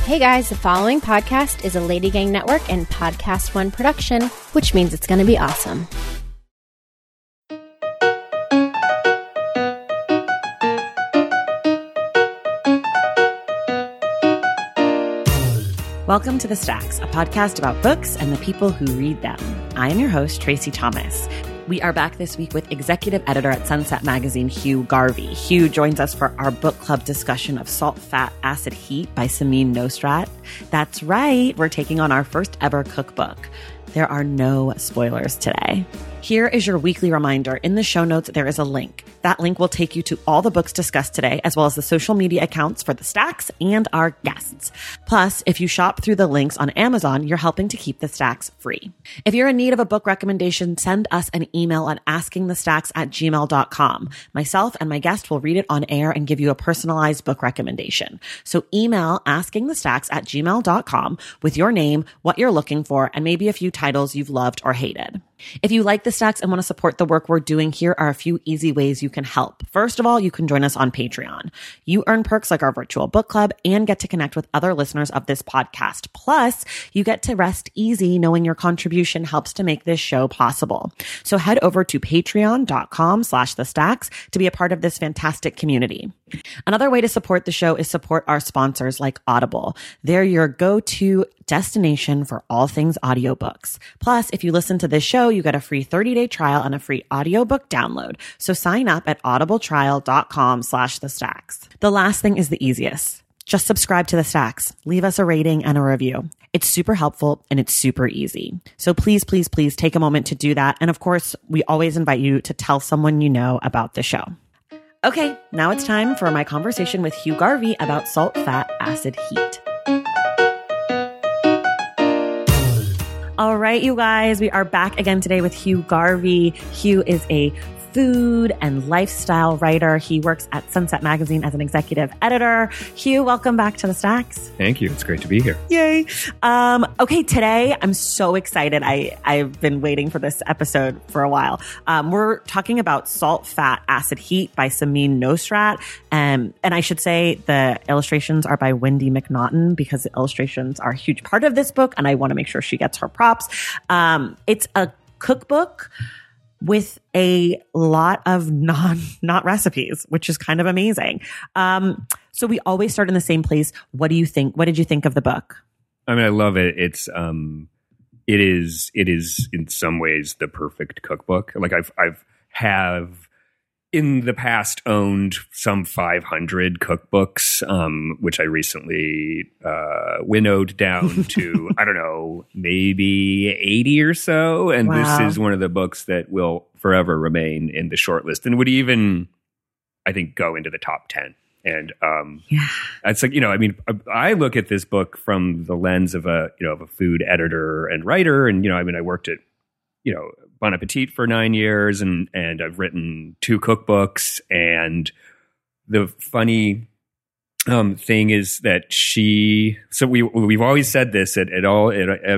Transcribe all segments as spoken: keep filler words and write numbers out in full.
Hey guys, the following podcast is a Lady Gang Network and Podcast One production, which means it's going to be awesome. Welcome to The Stacks, a podcast about books and the people who read them. I am your host, Tracy Thomas. We are back this week with executive editor at Sunset Magazine, Hugh Garvey. Hugh joins us for our book club discussion of Salt, Fat, Acid, Heat by Samin Nosrat. That's right, we're taking on our first ever cookbook. There are no spoilers today. Here is your weekly reminder. In the show notes, there is a link. That link will take you to all the books discussed today, as well as the social media accounts for the Stacks and our guests. Plus, if you shop through the links on Amazon, you're helping to keep the Stacks free. If you're in need of a book recommendation, send us an email at askingthestacks at gmail dot com. Myself and my guest will read it on air and give you a personalized book recommendation. So email askingthestacks at gmail dot com with your name, what you're looking for, and maybe a few titles you've loved or hated. If you like the Stacks and want to support the work we're doing, here are a few easy ways you can help. First of all, you can join us on Patreon. You earn perks like our virtual book club and get to connect with other listeners of this podcast. Plus, you get to rest easy knowing your contribution helps to make this show possible. So head over to patreon dot com slash the stacks to be a part of this fantastic community. Another way to support the show is support our sponsors like Audible. They're your go-to destination for all things audiobooks. Plus, if you listen to this show, you get a free thirty-day trial and a free audiobook download. So sign up at audibletrial dot com slash the stacks. The last thing is the easiest. Just subscribe to the Stacks. Leave us a rating and a review. It's super helpful and it's super easy. So please, please, please take a moment to do that. And of course, we always invite you to tell someone you know about the show. Okay, now it's time for my conversation with Hugh Garvey about Salt, Fat, Acid, Heat. All right, you guys, we are back again today with Hugh Garvey. Hugh is a food and lifestyle writer. He works at Sunset Magazine as an executive editor. Hugh, welcome back to the Stacks. Thank you. It's great to be here. Yay. Um, okay, today I'm so excited. I, I've been waiting for this episode for a while. Um, we're talking about Salt, Fat, Acid, Heat by Samin Nosrat. Um, and I should say the illustrations are by Wendy McNaughton because the illustrations are a huge part of this book. And I want to make sure she gets her props. Um, it's a cookbook with a lot of non, not recipes, which is kind of amazing. Um, so we always start in the same place. What do you think? What did you think of the book? I mean, I love it. It's, um, it is, it is in some ways the perfect cookbook. Like I've, I've have in the past owned some five hundred cookbooks, um, which I recently, uh, winnowed down to, I don't know, maybe eighty or so. And wow. This is one of the books that will forever remain in the short list and would even, I think, go into the top ten. And, um, yeah. It's like, you know, I mean, I look at this book from the lens of a, you know, of a food editor and writer. And, you know, I mean, I worked at, you know, Bon Appetit for nine years and, and I've written two cookbooks. And the funny um, thing is that she, so we, we've always said this at, at all, at, at,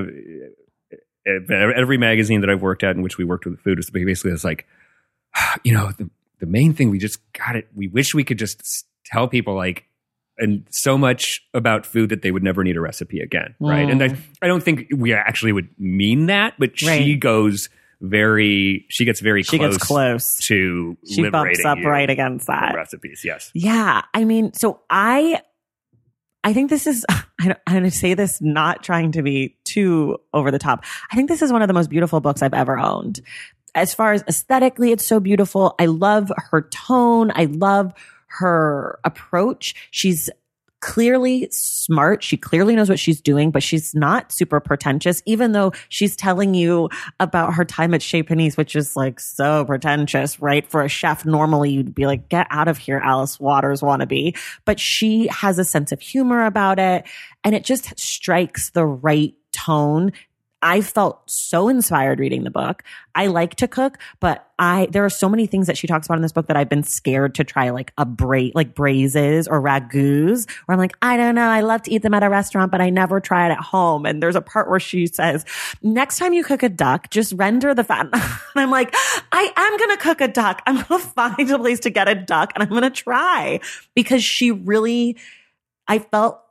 at every magazine that I've worked at in which we worked with food is basically it's like, you know, the, the main thing we just got it. We wish we could just tell people like, and so much about food that they would never need a recipe again. Mm. Right. And I, I don't think we actually would mean that, but right. she goes very, she gets very she close, gets close to she liberating bumps up you right against that. Recipes. Yes. Yeah. I mean, so I, I think this is, I don't, I'm going to say this not trying to be too over the top. I think this is one of the most beautiful books I've ever owned. As far as aesthetically, it's so beautiful. I love her tone. I love her approach. She's clearly smart. She clearly knows what she's doing, but she's not super pretentious, even though she's telling you about her time at Chez Panisse, which is like so pretentious, right? For a chef, normally you'd be like, get out of here, Alice Waters wannabe. But she has a sense of humor about it, and it just strikes the right tone. I felt so inspired reading the book. I like to cook, but I there are so many things that she talks about in this book that I've been scared to try, like a bra- like braises or ragouts, where I'm like, I don't know, I love to eat them at a restaurant, but I never try it at home. And there's a part where she says, next time you cook a duck, just render the fat. And I'm like, I am going to cook a duck. I'm going to find a place to get a duck and I'm going to try, because she really, I felt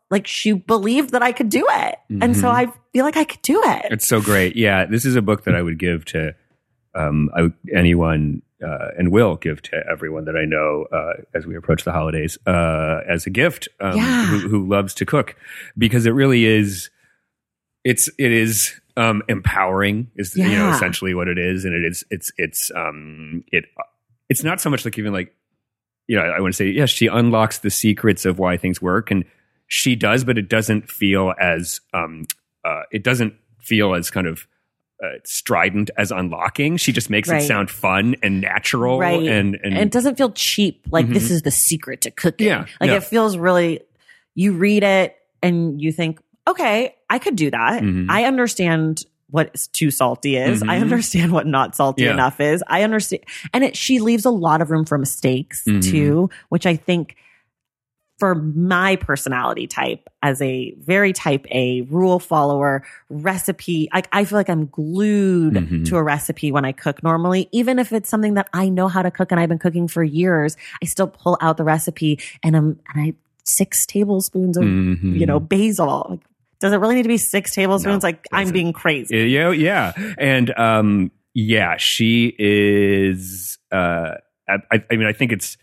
like she believed that I could do it. Mm-hmm. And so I feel like I could do it. It's so great. Yeah. This is a book that I would give to um, I, anyone uh, and will give to everyone that I know uh, as we approach the holidays uh, as a gift um, yeah. who, who loves to cook, because it really is, it's, it is um, empowering is, yeah. you know, essentially what it is. And it is, it's, it's, um, it, it's not so much like even like, you know, I want to say, yes, she unlocks the secrets of why things work, and she does, but it doesn't feel as, um, uh, it doesn't feel as kind of uh, strident as unlocking. She just makes right. it sound fun and natural. Right. And, and, and it doesn't feel cheap. Like mm-hmm. this is the secret to cooking. Yeah. Like yeah. it feels really, you read it and you think, okay, I could do that. Mm-hmm. I understand what too salty is. Mm-hmm. I understand what not salty yeah. enough is. I understand. And it, she leaves a lot of room for mistakes mm-hmm. too, which I think for my personality type, as a very type A rule follower, recipe, I, I feel like I'm glued mm-hmm. to a recipe when I cook normally. Even if it's something that I know how to cook and I've been cooking for years, I still pull out the recipe and I'm, and I, six tablespoons of, mm-hmm. you know, basil. Like, does it really need to be six tablespoons? No, like I'm being crazy. Yeah. Yeah. And, um, yeah, she is, uh, I, I mean, I think it's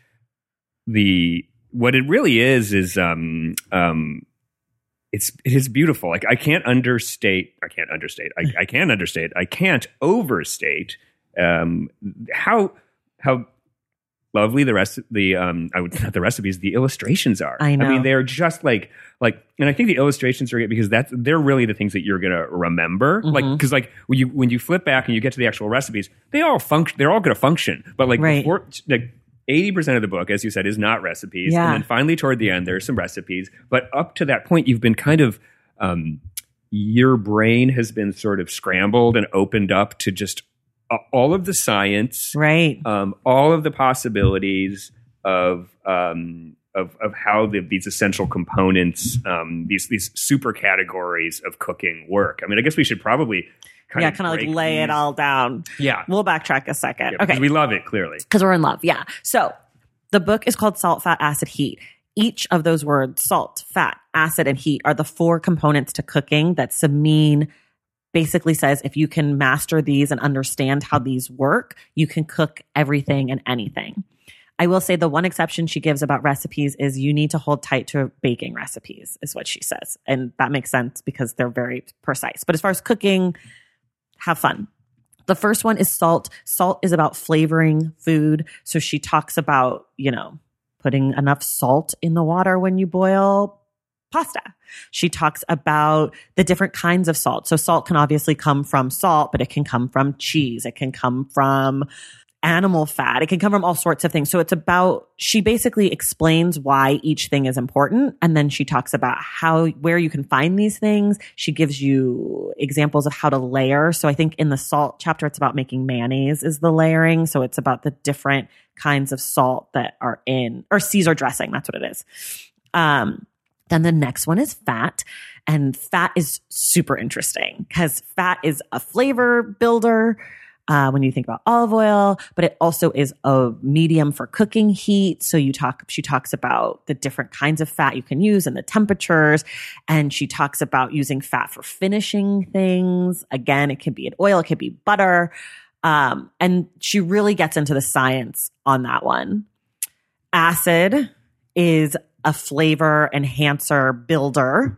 the, what it really is, is, um, um, it's, it is beautiful. Like I can't understate, I can't understate, I, I can understate, I can't overstate, um, how, how lovely the rest of the, um, I would not the recipes, the illustrations are. I know. I mean, they're just like, like, and I think the illustrations are great because that's, they're really the things that you're going to remember. Mm-hmm. Like, cause like when you, when you flip back and you get to the actual recipes, they all function, they're all going to function. But like, right. before, like, eighty percent of the book, as you said, is not recipes. Yeah. And then finally toward the end, there's some recipes. But up to that point, you've been kind of, um, your brain has been sort of scrambled and opened up to just uh, all of the science, right? Um, all of the possibilities of, um, of, of how the, these essential components, um, these, these super categories of cooking work. I mean, I guess we should probably Kind yeah, of kind of like break lay these. it all down. Yeah. We'll backtrack a second. Yeah, okay. We love it, clearly. Because we're in love. Yeah. So the book is called Salt, Fat, Acid, Heat. Each of those words, salt, fat, acid, and heat, are the four components to cooking that Samin basically says if you can master these and understand how these work, you can cook everything and anything. I will say the one exception she gives about recipes is you need to hold tight to baking recipes, is what she says. And that makes sense because they're very precise. But as far as cooking, have fun. The first one is salt. Salt is about flavoring food. So she talks about, you know, putting enough salt in the water when you boil pasta. She talks about the different kinds of salt. So salt can obviously come from salt, but it can come from cheese. It can come from animal fat. It can come from all sorts of things. So it's about, she basically explains why each thing is important. And then she talks about how, where you can find these things. She gives you examples of how to layer. So I think in the salt chapter, it's about making mayonnaise is the layering. So it's about the different kinds of salt that are in, or Caesar dressing. That's what it is. Um, then the next one is fat. And fat is super interesting because fat is a flavor builder. Uh, when you think about olive oil, but it also is a medium for cooking heat. So you talk, she talks about the different kinds of fat you can use and the temperatures. And she talks about using fat for finishing things. Again, it could be an oil, it could be butter. Um, and she really gets into the science on that one. Acid is a flavor enhancer builder.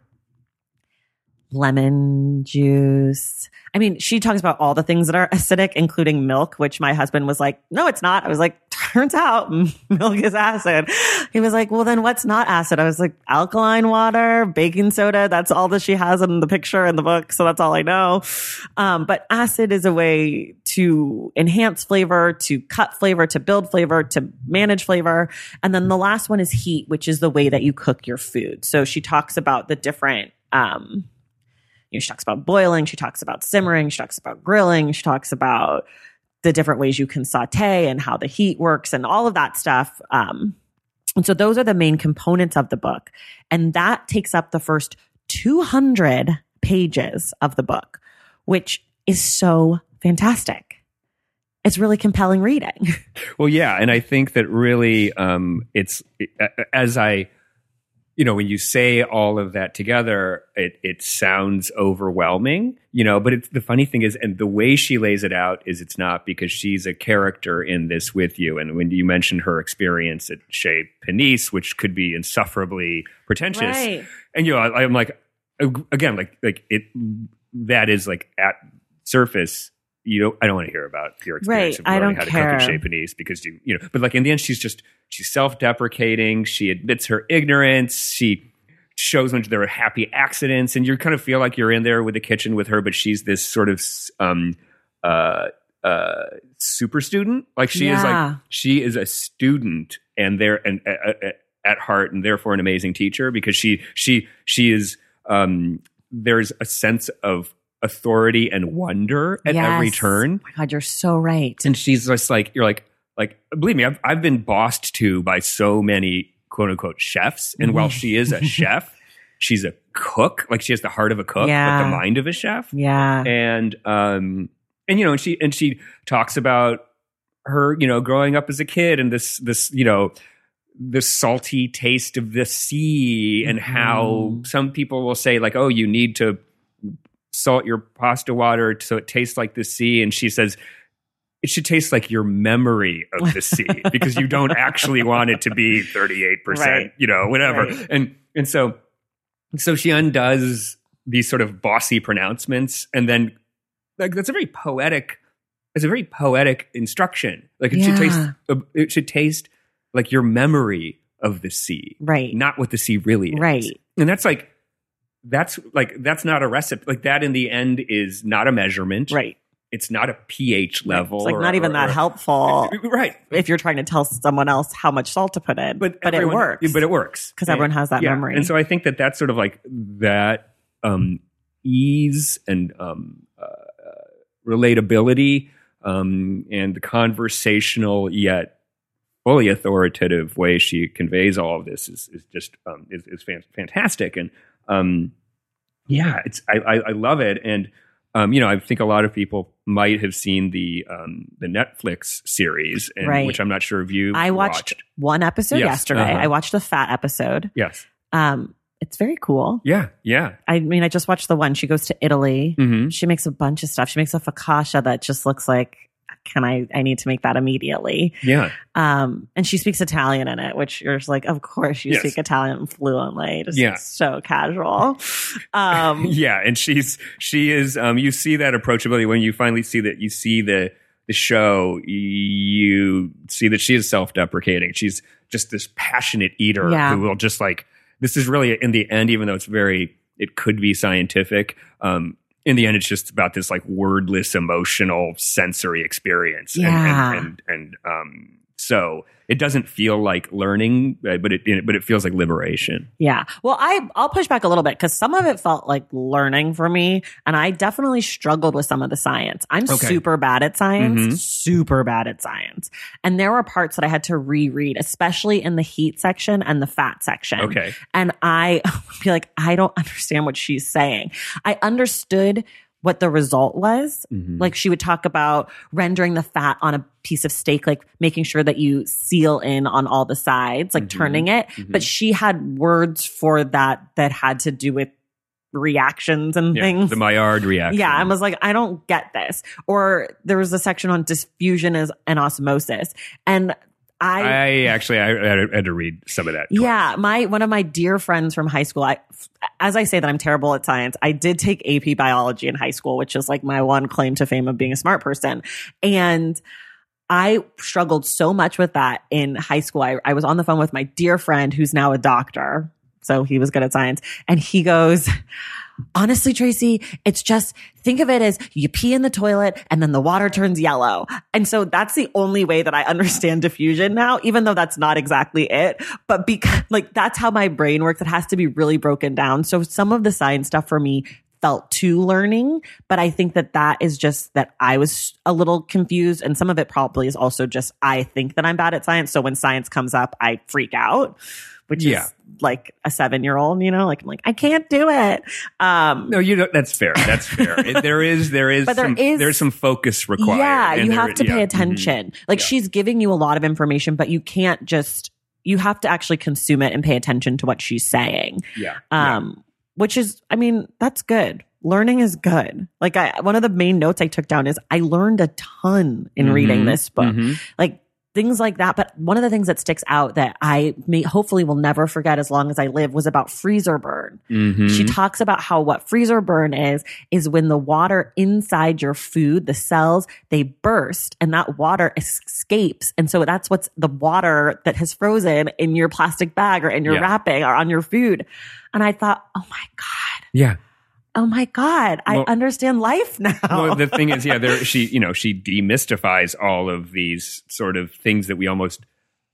Lemon juice. I mean, she talks about all the things that are acidic, including milk, which my husband was like, no, it's not. I was like, turns out milk is acid. He was like, well, then what's not acid? I was like, alkaline water, baking soda. That's all that she has in the picture in the book. So that's all I know. Um, but acid is a way to enhance flavor, to cut flavor, to build flavor, to manage flavor. And then the last one is heat, which is the way that you cook your food. So she talks about the different, um, You know, she talks about boiling. She talks about simmering. She talks about grilling. She talks about the different ways you can saute and how the heat works and all of that stuff. Um, and so those are the main components of the book. And that takes up the first two hundred pages of the book, which is so fantastic. It's really compelling reading. Well, yeah. And I think that really um, it's as I you know, when you say all of that together, it, it sounds overwhelming, you know, but it's, the funny thing is, and the way she lays it out is it's not because she's a character in this with you. And when you mentioned her experience at Chez Panisse, which could be insufferably pretentious, Right. and, you know, I, I'm like, again, like, like it, that is like at surface, you know, I don't want to hear about your experience Right. of I learning don't how care. to cook at Chez Panisse because you, you know, but like in the end, she's just, she's self-deprecating. She admits her ignorance. She shows when there are happy accidents, and you kind of feel like you're in there with the kitchen with her, but she's this sort of um, uh, uh, super student. Like she is Yeah. like, she is a student and they're and uh, uh, at heart, and therefore an amazing teacher because she, she, she is, um, there's a sense of authority and wonder at Yes. every turn. Oh my God, you're so right. And she's just like, you're like, like, believe me, I've, I've been bossed to by so many quote unquote chefs. And while she is a chef, she's a cook. Like she has the heart of a cook, Yeah. but the mind of a chef. Yeah. And, um, and, you know, and she, and she talks about her, you know, growing up as a kid and this, this, you know, the salty taste of the sea and how some people will say like, oh, you need to salt your pasta water so it tastes like the sea. And she says, it should taste like your memory of the sea because you don't actually want it to be thirty-eight percent, Right. you know, whatever. Right. And, and so, so she undoes these sort of bossy pronouncements. And then like, that's a very poetic, it's a very poetic instruction. Like it should taste, Yeah. it should taste like your memory of the sea, Right. not what the sea really is. Right. And that's like, that's like, that's not a recipe. Like that in the end is not a measurement. Right. It's not a pH level. It's like or- not even or- that or- helpful Right. if you're trying to tell someone else how much salt to put in. But, but it everyone- works. But it works. because everyone has that Yeah. memory. And so I think that that's sort of like that um, ease and um, uh, relatability um, and the conversational yet fully authoritative way she conveys all of this is, is just um, is, is fan- fantastic. And um, yeah, it's I, I, I love it. And um, you know, I think a lot of people might have seen the um, the Netflix series, and, Right. which I'm not sure if you I watched, one episode Yes. yesterday. Uh-huh. I watched the fat episode. Yes. Um, it's very cool. Yeah. Yeah. I mean, I just watched the one. She goes to Italy. Mm-hmm. She makes a bunch of stuff. She makes a focaccia that just looks like, can I, I need to make that immediately. Yeah. Um, and she speaks Italian in it, which you're just like, of course you Yes. speak Italian fluently. Just Yeah. so casual. Um, Yeah, and she's she is um you see that approachability when you finally see that you see the the show, you see that she is self-deprecating. She's just this passionate eater Yeah. who will just like, this is really in the end, even though it's very, it could be scientific, um in the end it's just about this like wordless emotional sensory experience. Yeah. and, and, and and um so it doesn't feel like learning, uh, but it but it feels like liberation. Yeah. Well, I, I'll push back a little bit because some of it felt like learning for me. And I definitely struggled with some of the science. I'm Okay. super bad at science, Mhm. super bad at science. And there were parts that I had to reread, especially in the heat section and the fat section. Okay. And I feel like, I don't understand what she's saying. I understood what the result was. Mhm. Like she would talk about rendering the fat on a piece of steak, like making sure that you seal in on all the sides, like Mhm. turning it. Mhm. But she had words for that that had to do with reactions and Yeah, things. the Maillard reaction. Yeah, I was like, I don't get this. Or there was a section on diffusion as and osmosis, and I, I actually I had, to, had to read some of that. twice. yeah, my one of my dear friends from high school. I, as I say that I'm terrible at science, I did take A P biology in high school, which is like my one claim to fame of being a smart person, and I struggled so much with that in high school. I, I was on the phone with my dear friend who's now a doctor. So he was good at science. And he goes, honestly, Tracy, it's just think of it as you pee in the toilet and then the water turns yellow. And so that's the only way that I understand diffusion now, even though that's not exactly it. But because like that's how my brain works. It has to be really broken down. So some of the science stuff for me felt too learning, but I think that that is just that I was a little confused. And some of it probably is also just, I think that I'm bad at science. So when science comes up, I freak out, which Yeah. is like a seven year old, you know, like I'm like, I can't do it. Um, No, you don't. That's fair. That's fair. It, there is, there is, But there some, is- there's some focus required. yeah, and you there- have to yeah, pay mhm. attention. Like Yeah. she's giving you a lot of information, but you can't just you have to actually consume it and pay attention to what she's saying. Yeah. Um, yeah. Which is, I mean, that's good. Learning is good. Like I, one of the main notes I took down is I learned a ton in Mm-hmm. reading this book. Mm-hmm. Like things like that. But one of the things that sticks out that I may hopefully will never forget as long as I live was about freezer burn. Mm-hmm. She talks about how what freezer burn is, is when the water inside your food, the cells, they burst and that water escapes. And so that's what's the water that has frozen in your plastic bag or in your Yeah. wrapping or on your food. And I thought, oh my God. Yeah. Oh my God, I Well- understand life now. Well, the thing is, yeah, there she, you know, she demystifies all of these sort of things that we almost,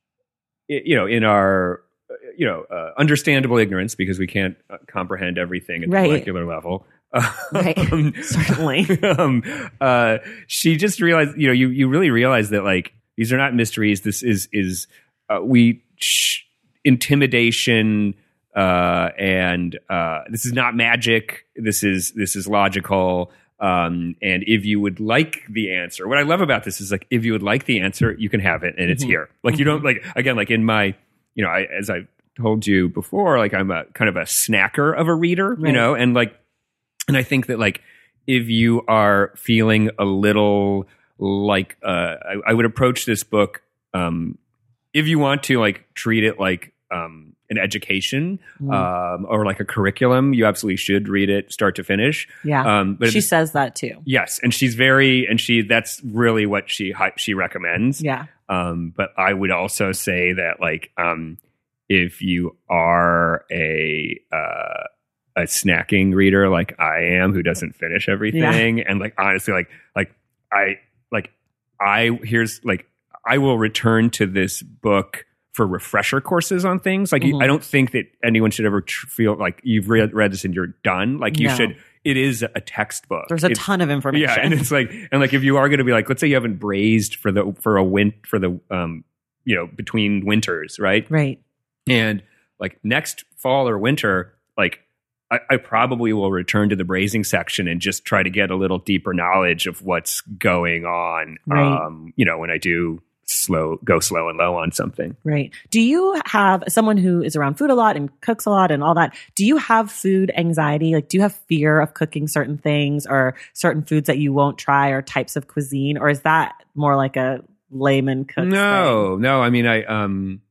you know, in our, you know, uh, understandable ignorance because we can't uh, comprehend everything at Right. the molecular level. Right. Um, Certainly. um, uh, she just realized, you know, you you really realize that like these are not mysteries. This is is uh, we sh- intimidation. Uh, and uh, this is not magic. This is this is logical. Um, and if you would like the answer, what I love about this is like if you would like the answer, you can have it, and it's Mm-hmm. here. Like you don't like again, like in my, you know, I, as I told you before, like I'm a kind of a snacker of a reader, Right. you know, and like, and I think that like if you are feeling a little like uh, I, I would approach this book um, if you want to like treat it like. Um, an education Mm. um, or like a curriculum, you absolutely should read it start to finish. Yeah. Um, but She it's- says that too. yes, and she's very, and she that's really what she hi- she recommends. Yeah. Um, but I would also say that like um, if you are a uh, a snacking reader like I am, who doesn't finish everything, and like honestly, like like I like I here's like I will return to this book for refresher courses on things. Like, you, Mhm. I don't think that anyone should ever tr- feel like you've read, read this and you're done. Like, you No. should, it is a textbook. There's a It's- ton of information. Yeah. And it's like, and like, if you are going to be like, let's say you haven't braised for the, for a win, for the, um, you know, between winters, right? Right. And like next fall or winter, like, I, I probably will return to the braising section and just try to get a little deeper knowledge of what's going on. Right. Um, you know, when I do slow, go slow and low on something. Right. Do you have someone who is around food a lot and cooks a lot and all that? Do you have food anxiety? Like, do you have fear of cooking certain things or certain foods that you won't try or types of cuisine? Or is that more like a layman cook? No, no. I mean, I, um,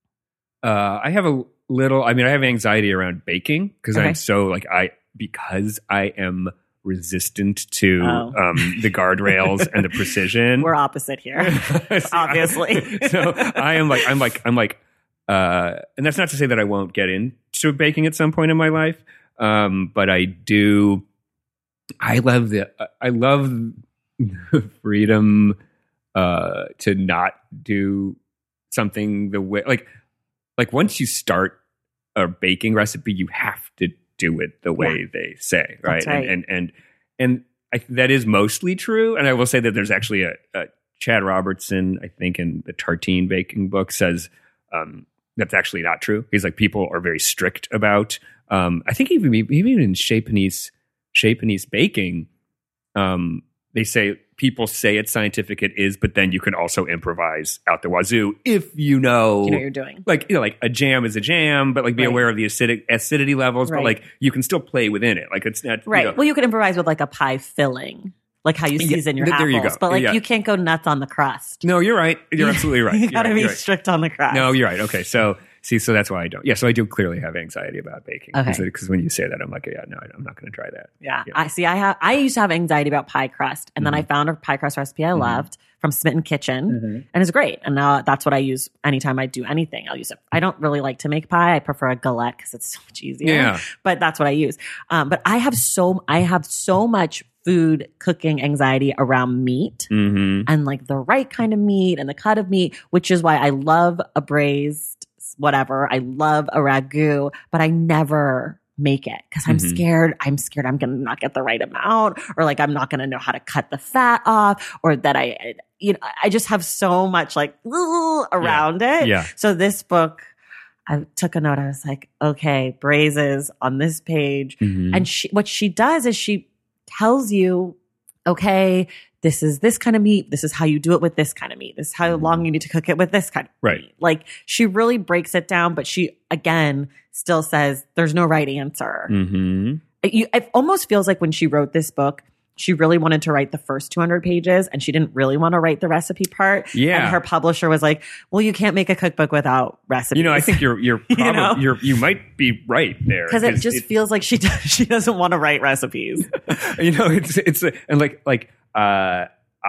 uh, I have a little, I mean, I have anxiety around baking because Okay. I'm so like, I, because I am resistant to, Oh. um, the guardrails and the precision. We're opposite here. Obviously. so I am like, I'm like, I'm like, uh, and that's not to say that I won't get into baking at some point in my life. Um, but I do, I love the, I love the freedom, uh, to not do something the way, like, like once you start a baking recipe, you have to do it the way Yeah. they say, right? That's right. And, and, and, and I, that is mostly true. And I will say that there's actually a, a Chad Robertson, I think in the Tartine baking book says, um, that's actually not true. He's like, people are very strict about, um, I think even, even in Chez Panisse, Chez Panisse baking, um, they say people say it's scientific, it is, but then you can also improvise out the wazoo if you know, You know what you're doing. like, you know, like a jam is a jam, but like be Right. aware of the acidic acidity levels, Right. but like you can still play within it. Like it's not, you Right. know- Well, you can improvise with like a pie filling, like how you Yeah, season your th- there apples. you go. But like Yeah. you can't go nuts on the crust. no, you're right. You're absolutely right. You You're gotta right. be You're right. strict on the crust. No, you're right. Okay. So see, so that's why I don't. Yeah. So I do clearly have anxiety about baking. Okay. Because when you say that, I'm like, yeah, no, I'm not going to try that. Yeah. Yeah. I see. I have, I used to have anxiety about pie crust. And then I found a pie crust recipe I Mhm. loved from Smitten Kitchen Mm-hmm. and it's great. And now that's what I use anytime I do anything. I'll use it. I don't really like to make pie. I prefer a galette because it's so much easier. Yeah. But that's what I use. Um, but I have so, I have so much food cooking anxiety around meat Mm-hmm. and like the right kind of meat and the cut of meat, which is why I love a braised whatever. I love a ragu, but I never make it because I'm Mhm. scared. I'm scared I'm going to not get the right amount or like I'm not going to know how to cut the fat off or that I, you know, I just have so much like ooh, around it. Yeah. So this book, I took a note. I was like, okay, braises on this page. Mhm. And she, what she does is she tells you, okay, this is this kind of meat. This is how you do it with this kind of meat. This is how long you need to cook it with this kind of right. meat. Like she really breaks it down, but she, again, still says there's no right answer. Mm-hmm. It, you, it almost feels like when she wrote this book, she really wanted to write the first two hundred pages and she didn't really want to write the recipe part. Yeah. And her publisher was like, well, you can't make a cookbook without recipes. You know, I think you're, you're probably, you know? you're, you might be right there. Cause it just it, feels like she, does, she doesn't want to write recipes. You know, it's, it's, a, and like, like, uh,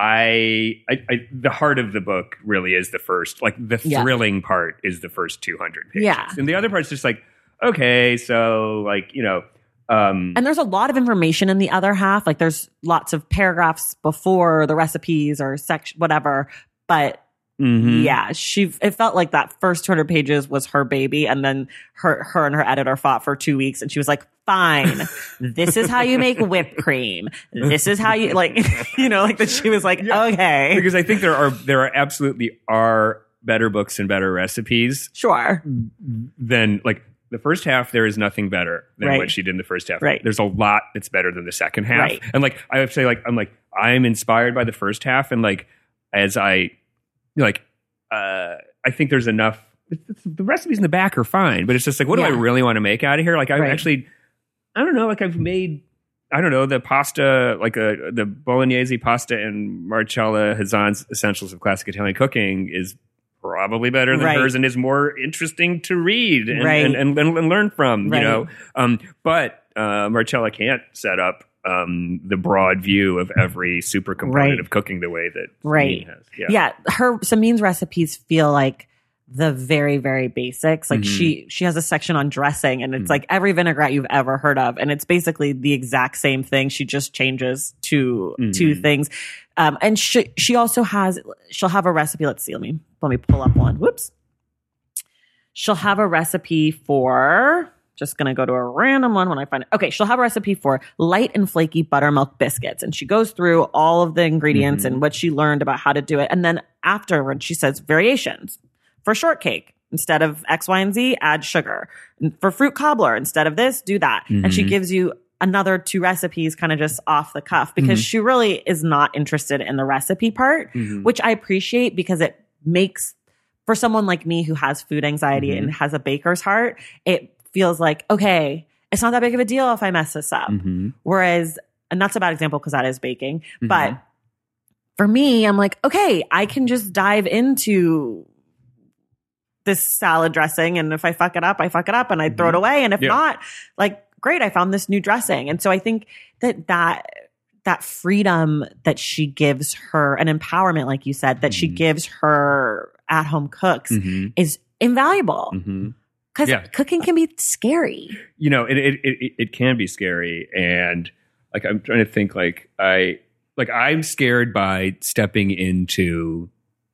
I, I, I, the heart of the book really is the first, like the yeah. thrilling part is the first two hundred pages. Yeah. And the other part's just like, okay, so like, you know, Um, and there's a lot of information in the other half. Like there's lots of paragraphs before the recipes or section, whatever. But mm-hmm. yeah, she, it felt like that first two hundred pages was her baby. And then her, her and her editor fought for two weeks and she was like, fine, this is how you make whipped cream. This is how you like, you know, like that she was like, yeah. okay. Because I think there are, there are absolutely are better books and better recipes. Sure. Than like, the first half, there is nothing better than right. what she did in the first half. Right. There's a lot that's better than the second half. Right. And like, I would say like, I'm like, I'm inspired by the first half. And like, as I, like, uh, I think there's enough, it's, it's, the recipes in the back are fine, but it's just like, what yeah. do I really want to make out of here? Like, I right. actually, I don't know, like I've made, I don't know, the pasta, like a, the bolognese pasta and Marcella Hazan's Essentials of Classic Italian Cooking is probably better than right. hers and is more interesting to read and, right. and, and, and, and learn from, right. you know. Um, but uh, Marcella can't set up um, the broad view of every super component right. of cooking the way that right. Samin has. Yeah. yeah, her Samin's recipes feel like the very, very basics. Like mm-hmm. she she has a section on dressing and it's mm-hmm. like every vinaigrette you've ever heard of. And it's basically the exact same thing. She just changes two mm-hmm. two things. Um, and she she also has she'll have a recipe. Let's see. Let me let me pull up one. Whoops. She'll have a recipe for. Just going to go to a random one when I find it. Okay, she'll have a recipe for light and flaky buttermilk biscuits. And she goes through all of the ingredients mm-hmm. and what she learned about how to do it. And then afterward, she says variations. For shortcake, instead of X, Y, and Z, add sugar. And for fruit cobbler, instead of this, do that. Mm-hmm. And she gives you another two recipes kind of just off the cuff because mm-hmm. she really is not interested in the recipe part, mm-hmm. which I appreciate because it makes, for someone like me who has food anxiety mm-hmm. and has a baker's heart, it feels like, okay, it's not that big of a deal if I mess this up. Mm-hmm. Whereas, and that's a bad example because that is baking. Mm-hmm. But for me, I'm like, okay, I can just dive into this salad dressing. And if I fuck it up, I fuck it up and I mm-hmm. throw it away. And if yeah. not, like, great, I found this new dressing. And so I think that that, that freedom that she gives her, an empowerment, like you said, that mm-hmm. she gives her at-home cooks mm-hmm. is invaluable. Mm-hmm. Because yeah. cooking can be scary. You know, it, it it it can be scary, and like I'm trying to think, like I like I'm scared by stepping into,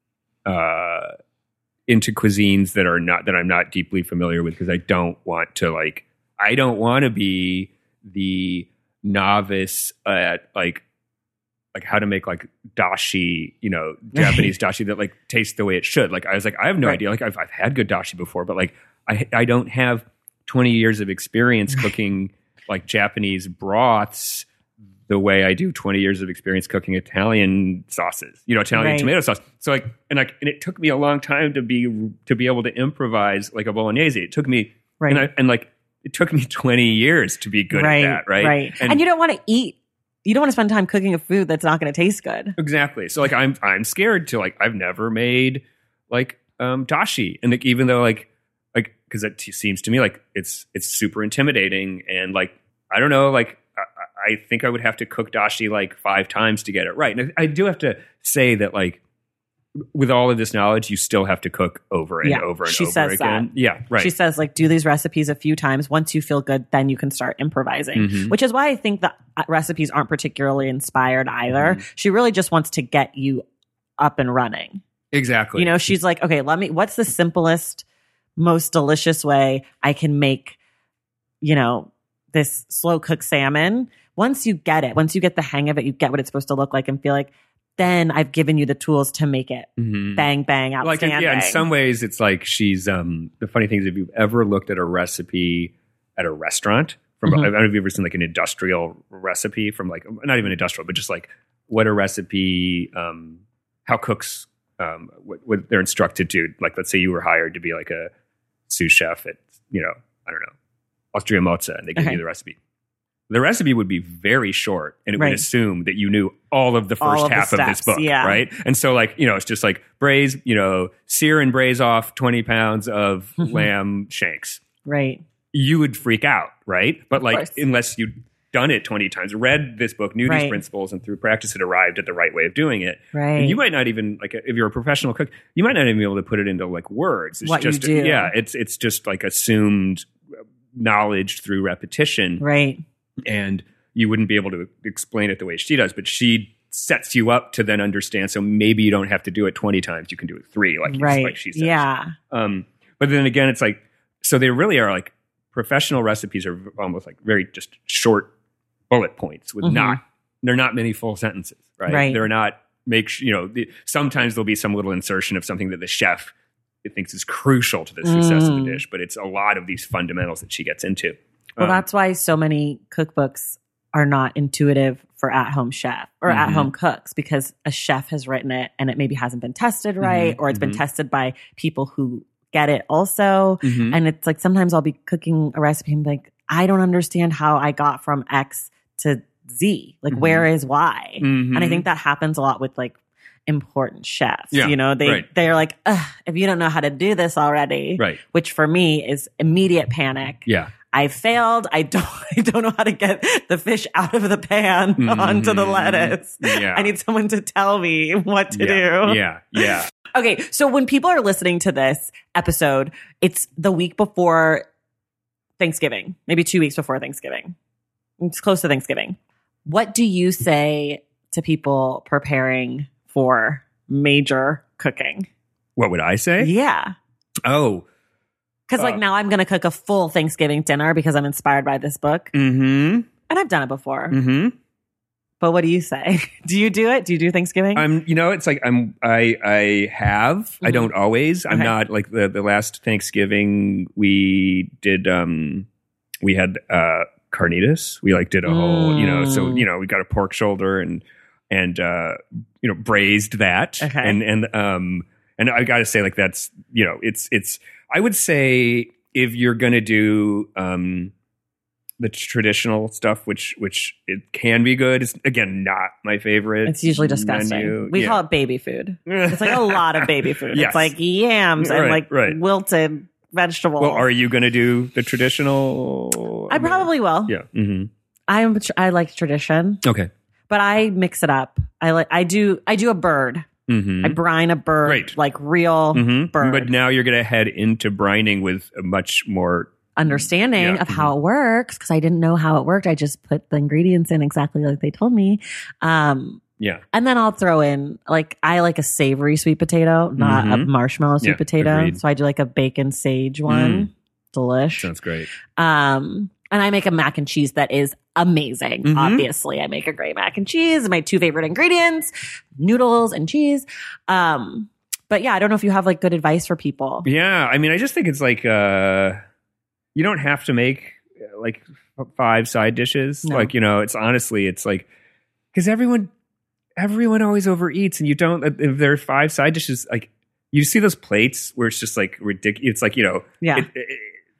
uh, into cuisines that are not that I'm not deeply familiar with because I don't want to like I don't want to be the novice at like like how to make like dashi, you know, Japanese dashi that like tastes the way it should. Like I was like I have no right. idea. Like I've I've had good dashi before, but like. I, I don't have twenty years of experience cooking like Japanese broths the way I do twenty years of experience cooking Italian sauces, you know, Italian right. tomato sauce. So like, and like, and it took me a long time to be, to be able to improvise like a bolognese. It took me, right. and I, and like, it took me twenty years to be good right. at that. Right. Right. And, and you don't want to eat, you don't want to spend time cooking a food that's not going to taste good. Exactly. So like, I'm, I'm scared to like, I've never made like, um, dashi. And like, even though like, like, because it t- seems to me like it's it's super intimidating and like I don't know like I, I think I would have to cook dashi like five times to get it right. And I, I do have to say that like with all of this knowledge, you still have to cook over and yeah, over and she over says again. That. Yeah, right. She says like do these recipes a few times. Once you feel good, then you can start improvising. Mm-hmm. Which is why I think the recipes aren't particularly inspired either. Mm-hmm. She really just wants to get you up and running. Exactly. You know, she's like, okay, let me. What's the simplest, most delicious way I can make, you know, this slow cooked salmon. Once you get it, once you get the hang of it, you get what it's supposed to look like and feel like, then I've given you the tools to make it mm-hmm. bang, bang, outstanding. Like, yeah, in some ways it's like she's, um, the funny thing is if you've ever looked at a recipe at a restaurant, from, mm-hmm. I don't know if you've ever seen like an industrial recipe from like, not even industrial, but just like what a recipe, um, how cooks, um, what, what they're instructed to. Like, let's say you were hired to be like a sous chef at, you know, I don't know, Austria Mozza, and they give Okay. you the recipe. The recipe would be very short, and it Right. would assume that you knew all of the All first of the half of this steps, book, yeah. right? And so, like, you know, it's just like braise, you know, sear and braise off twenty pounds of lamb shanks. Right. You would freak out, right? But like, course. unless you'd done it twenty times, read this book, knew Right. these principles, and through practice had arrived at the right way of doing it. Right. And you might not even, like, if you're a professional cook, you might not even be able to put it into like words. It's What you just, do. yeah, it's it's just like assumed knowledge through repetition, Right. and you wouldn't be able to explain it the way she does. But she sets you up to then understand. So maybe you don't have to do it twenty times; you can do it three, like you- Right. like she says. Yeah. Um, but then again, it's like, so they really are like professional recipes are almost like very just short bullet points with Mhm. not, they're not many full sentences, right? Right. They're not, make sh- you know, the, sometimes there'll be some little insertion of something that the chef thinks is crucial to the success of Mm. the dish, but it's a lot of these fundamentals that she gets into. Well, Um, that's why so many cookbooks are not intuitive for at-home chef or Mhm. at-home cooks, because a chef has written it and it maybe hasn't been tested right, Mhm. or it's been Mhm. tested by people who get it also. mhm. And it's like sometimes I'll be cooking a recipe and be like, I don't understand how I got from X to Z. Like, Mhm. where is Y? Mhm. And I think that happens a lot with like important chefs. Yeah, you know, they right. they're like, Ugh, if you don't know how to do this already, Right. which for me is immediate panic. Yeah. I failed. I don't. I don't know how to get the fish out of the pan onto the Mhm. lettuce. Yeah. I need someone to tell me what to yeah. do. Yeah. Yeah. Okay, so when people are listening to this episode, it's the week before Thanksgiving, maybe two weeks before Thanksgiving. It's close to Thanksgiving. What do you say to people preparing for major cooking? What would I say? Yeah. Oh. Because like Uh, now I'm going to cook a full Thanksgiving dinner because I'm inspired by this book. Mm-hmm. And I've done it before. Mm-hmm. But what do you say? Do you do it? Do you do Thanksgiving? I'm, you know, it's like I'm, I, I have, I Mhm. don't always. I'm Okay. not like the, the last Thanksgiving we did, um, we had, uh, carnitas. We like did a whole, you know, so, Mm. you know, we got a pork shoulder and, and, uh, you know, braised that. Okay. And, and, um, and I got to say, like, that's, you know, it's, it's, I would say if you're going to do, um, the traditional stuff, which which it can be good. It's again not my favorite. it's usually disgusting. menu. We Yeah. call it baby food. It's like a lot of baby food. Yes. It's like yams and Right, like right. wilted vegetables. Well, are you going to do the traditional? I probably will. Yeah. hmm I'm tr- I like tradition, Okay. but I mix it up. I like I do I do a bird. hmm I brine a bird, Great. like real hmm bird. But now you're going to head into brining with a much more. understanding Yeah, of how it works, because I didn't know how it worked. I just put the ingredients in exactly like they told me. Um, Yeah. and then I'll throw in, like, I like a savory sweet potato, not a Mhm. marshmallow sweet Yeah, potato. agreed. So I do like a bacon sage one. Delish. Sounds great. Um, and I make a mac and cheese that is amazing. Mhm. Obviously, I make a great mac and cheese. My two favorite ingredients, noodles and cheese. Um, but yeah, I don't know if you have like good advice for people. Yeah. I mean, I just think it's like uh, you don't have to make uh, like f- five side dishes. No. Like, you know, it's honestly, it's like because everyone everyone always overeats, and you don't. If there are five side dishes, like you see those plates where it's just like ridiculous. It's like, you know, Yeah. it, it,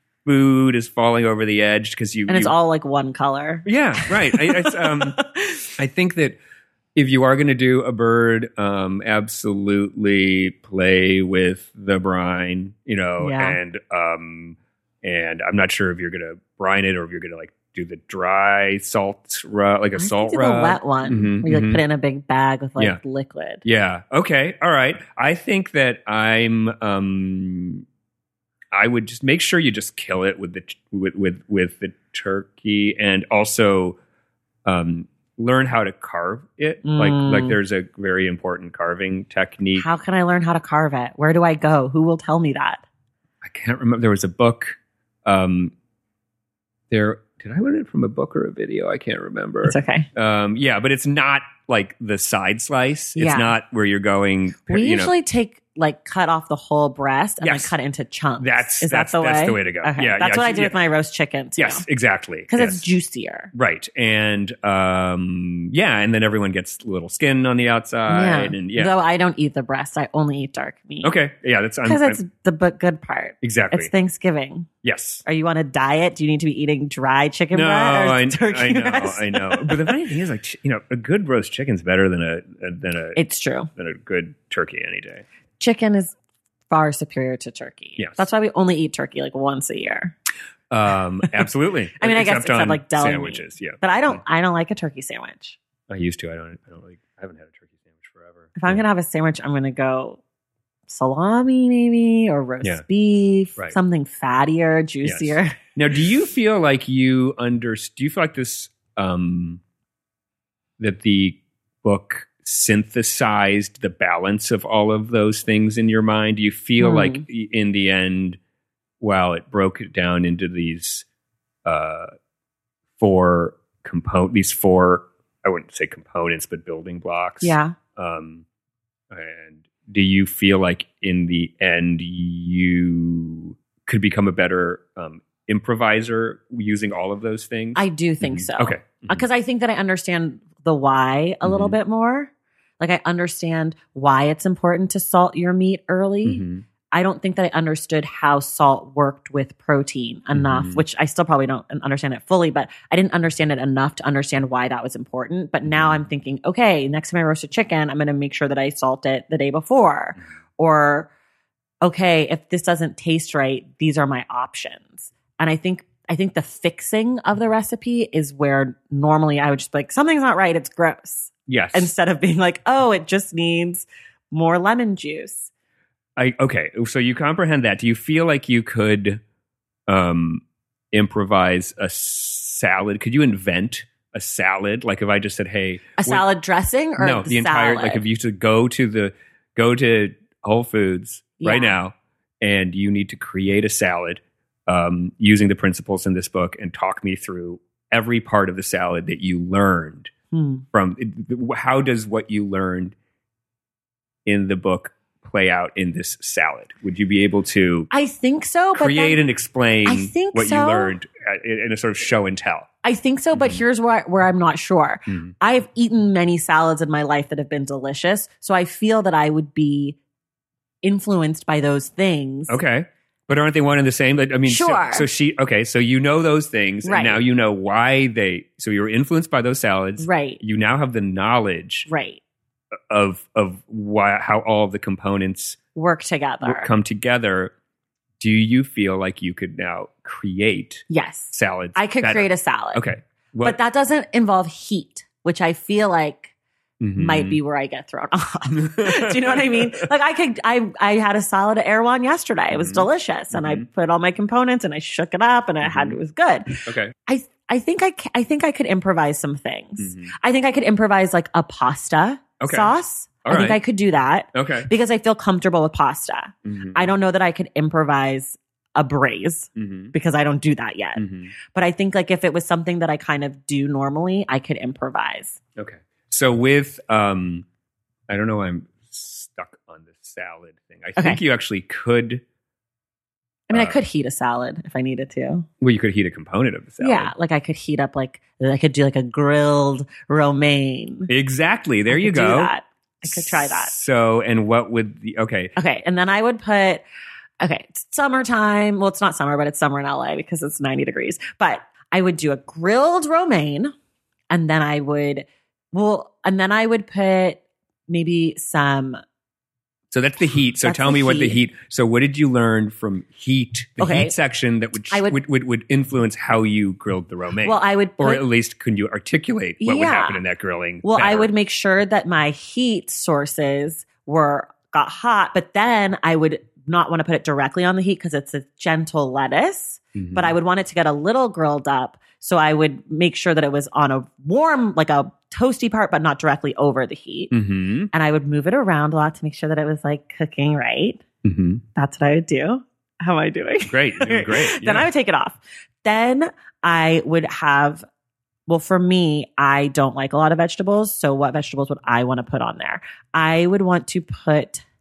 food is falling over the edge because you And it's you- all like one color. yeah, right. I, I, um, I think that if you are going to do a bird, um, absolutely play with the brine, you know, Yeah. and um, and I'm not sure if you're going to brine it or if you're going to like do the dry salt rub, like a I salt do rub. the wet one. Mhm, where you like mhm. put it in a big bag with like Yeah. liquid. Yeah. Okay. All right. I think that I'm. Um, I would just make sure you just kill it with the with with with the turkey, and also um, learn how to carve it. Like Mm. like there's a very important carving technique. How can I learn how to carve it? Where do I go? Who will tell me that? I can't remember. There was a book. Um, there did I learn it from a book or a video? I can't remember. It's okay. Um, yeah, but it's not like the side slice. It's Yeah. not where you're going. We you know. usually take like cut off the whole breast and Yes. like cut it into chunks. That's Is that's that the that's way? the way to go. Okay. Yeah, That's yeah, what I do yeah. with my roast chicken too. Yes, exactly. Because Yes. it's juicier. Right. And um yeah, and then everyone gets a little skin on the outside and yeah. Though I don't eat the breast. I only eat dark meat. Okay. Yeah, that's I'm, Because it's I'm- the bu- good part. exactly. It's Thanksgiving. Yes. Are you on a diet? Do you need to be eating dry chicken No, breast or I, turkey I know, breast? I know. But the funny thing is, like, you know, a good roast chicken's better than a than a It's true. than a good turkey any day. Chicken is far superior to turkey. Yes. That's why we only eat turkey like once a year. Um, absolutely. I mean, I guess Except except on like deli sandwiches. meat. Yeah, But I don't I don't like a turkey sandwich. I used to. I don't. I don't really. I haven't had a turkey sandwich forever. If I'm gonna have a sandwich, I'm gonna go salami maybe or roast Yeah. beef, Right. something fattier, juicier. Now, do you feel like you under? Do you feel like this? Um, that the book synthesized the balance of all of those things in your mind? Do you feel Hmm. like in the end, while it broke it down into these uh, four component, these four, I wouldn't say components, but building blocks. Yeah. Um, and do you feel like in the end you could become a better um, improviser using all of those things? I do think Mhm. so. Okay. Mhm. Because I think that I understand the why a little Mhm. bit more. Like I understand why it's important to salt your meat early. Mhm. I don't think that I understood how salt worked with protein enough, Mhm. which I still probably don't understand it fully, but I didn't understand it enough to understand why that was important. But now I'm thinking, okay, next time I roast a chicken, I'm going to make sure that I salt it the day before. Or, okay, if this doesn't taste right, these are my options. And I think I think the fixing of the recipe is where normally I would just be like, something's not right, it's gross. Yes. Instead of being like, oh, it just needs more lemon juice. I okay. So you comprehend that. Do you feel like you could um, improvise a salad? Could you invent a salad? Like if I just said, "Hey, A salad dressing or no, the, the entire salad? like if you should go to the go to Whole Foods right Yeah. now and you need to create a salad um, using the principles in this book and talk me through every part of the salad that you learned Hmm. from. How does what you learned in the book play out in this salad? Would you be able to I think so, but create then- and explain I think what you so. learned uh, in in a sort of show and tell? I think so, but Mhm. here's where, where I'm not sure. Mhm. I've eaten many salads in my life that have been delicious, so I feel that I would be influenced by those things. Okay. But aren't they one and the same? Like, I mean, so- Sure. so, she, okay, so you know those things, Right. and now you know why they, so you were influenced by those salads. Right, You now have the knowledge right. of, of why, how all of the components Work together. come together. Do you feel like you could now create Yes. salads? I could better? create a salad. Okay. But that doesn't involve heat, which I feel like Mhm. might be where I get thrown off. Do you know what I mean? Like I could, I, I had a salad at Erewhon yesterday. It was Mhm. delicious, and I Mhm. put all my components and I shook it up, and I had Mhm. it was good. Okay. I, I think I, ca- I think I could improvise some things. Mhm. I think I could improvise like a pasta Okay. sauce. All I think right. I could do that Okay. because I feel comfortable with pasta. Mhm. I don't know that I could improvise a braise Mhm. because I don't do that yet. Mhm. But I think like if it was something that I kind of do normally, I could improvise. Okay. So with um I don't know why I'm stuck on the salad thing. I Okay. think you actually could I mean, Uh, I could heat a salad if I needed to. well you could heat a component of the salad. Yeah, like I could heat up like I could do like a grilled romaine. Exactly. There I you could do go. that. I could try that. So and what would the okay. Okay, and then I would put okay, it's summertime. Well, it's not summer, but it's summer in L A because it's ninety degrees. But I would do a grilled romaine, and then I would well, and then I would put maybe some So that's the heat. So That's tell the me what the heat. heat. So what did you learn from heat? The Okay. heat section that would, I would- would, would would influence how you grilled the romaine. well, I would or put, at least can you articulate what would Yeah. happen in that grilling? well, I better? would make sure that my heat sources were got hot, but then I would not want to put it directly on the heat because it's a gentle lettuce. Mhm. But I would want it to get a little grilled up. So I would make sure that it was on a warm, like a toasty part, but not directly over the heat. Mhm. And I would move it around a lot to make sure that it was like cooking right. Mhm. That's what I would do. How am I doing? Great. You're doing great. Then Yeah. I would take it off. Then I would have, well, for me, I don't like a lot of vegetables. So what vegetables would I want to put on there? I would want to put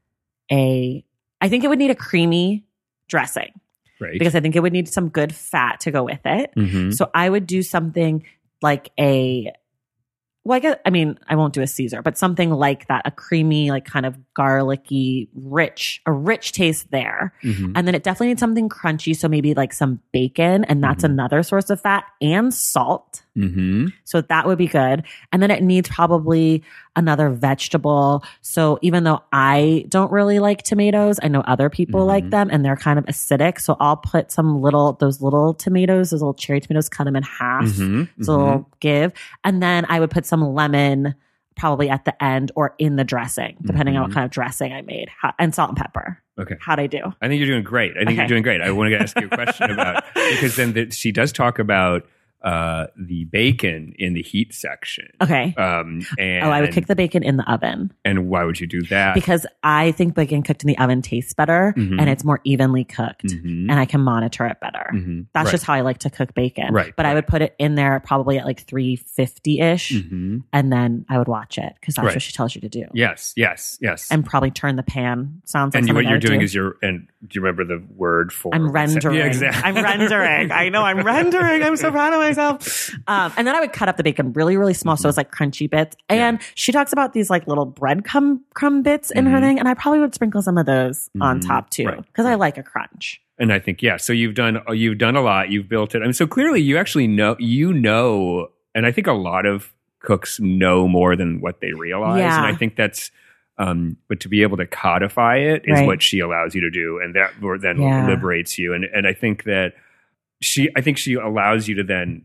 a, I think it would need a creamy dressing. Right. Because I think it would need some good fat to go with it. Mm-hmm. So I would do something like a, well, I guess, I mean, I won't do a Caesar, but something like that, a creamy, like kind of garlicky, rich, a rich taste there. Mm-hmm. And then it definitely needs something crunchy. So maybe like some bacon, and that's Mm-hmm. another source of fat, and salt. Mm-hmm. So that would be good. And then it needs probably another vegetable. So even though I don't really like tomatoes, I know other people Mhm. like them and they're kind of acidic. So I'll put some little, those little tomatoes, those little cherry tomatoes, cut them in half. Mm-hmm. So it'll give. And then I would put some lemon probably at the end or in the dressing, depending on what Mhm. kind of dressing I made. How, and salt and pepper. Okay. How'd I do? I think you're doing great. I think Okay. you're doing great. I want to ask you a question about, because then the, she does talk about uh, the bacon in the heat section. Okay. Um, and, Oh, I would cook the bacon in the oven. And why would you do that? Because I think bacon cooked in the oven tastes better Mhm. and it's more evenly cooked Mhm. and I can monitor it better. Mhm. That's Right. just how I like to cook bacon. Right, But I right. would put it in there probably at like three fifty-ish Mhm. and then I would watch it because that's Right. what she tells you to do. Yes, yes, yes. And probably turn the pan. Sounds like and you, what something I you're would doing do. is you're, and do you remember the word for? I'm rendering. Yeah, exactly. I'm rendering. I know I'm rendering. I'm so proud of myself. Um, and then I would cut up the bacon really, really small. So it's like crunchy bits. And she talks about these like little bread crumb, crumb bits in her Mhm. thing. And I probably would sprinkle some of those on Mhm. top too. Right. Cause I like a crunch. And I think, yeah, so you've done, you've done a lot. You've built it. I mean, so clearly you actually know, you know, and I think a lot of cooks know more than what they realize. Yeah. And I think that's, um, but to be able to codify it is Right. what she allows you to do. And that or then Yeah. liberates you. And, and I think that she, I think she allows you to then,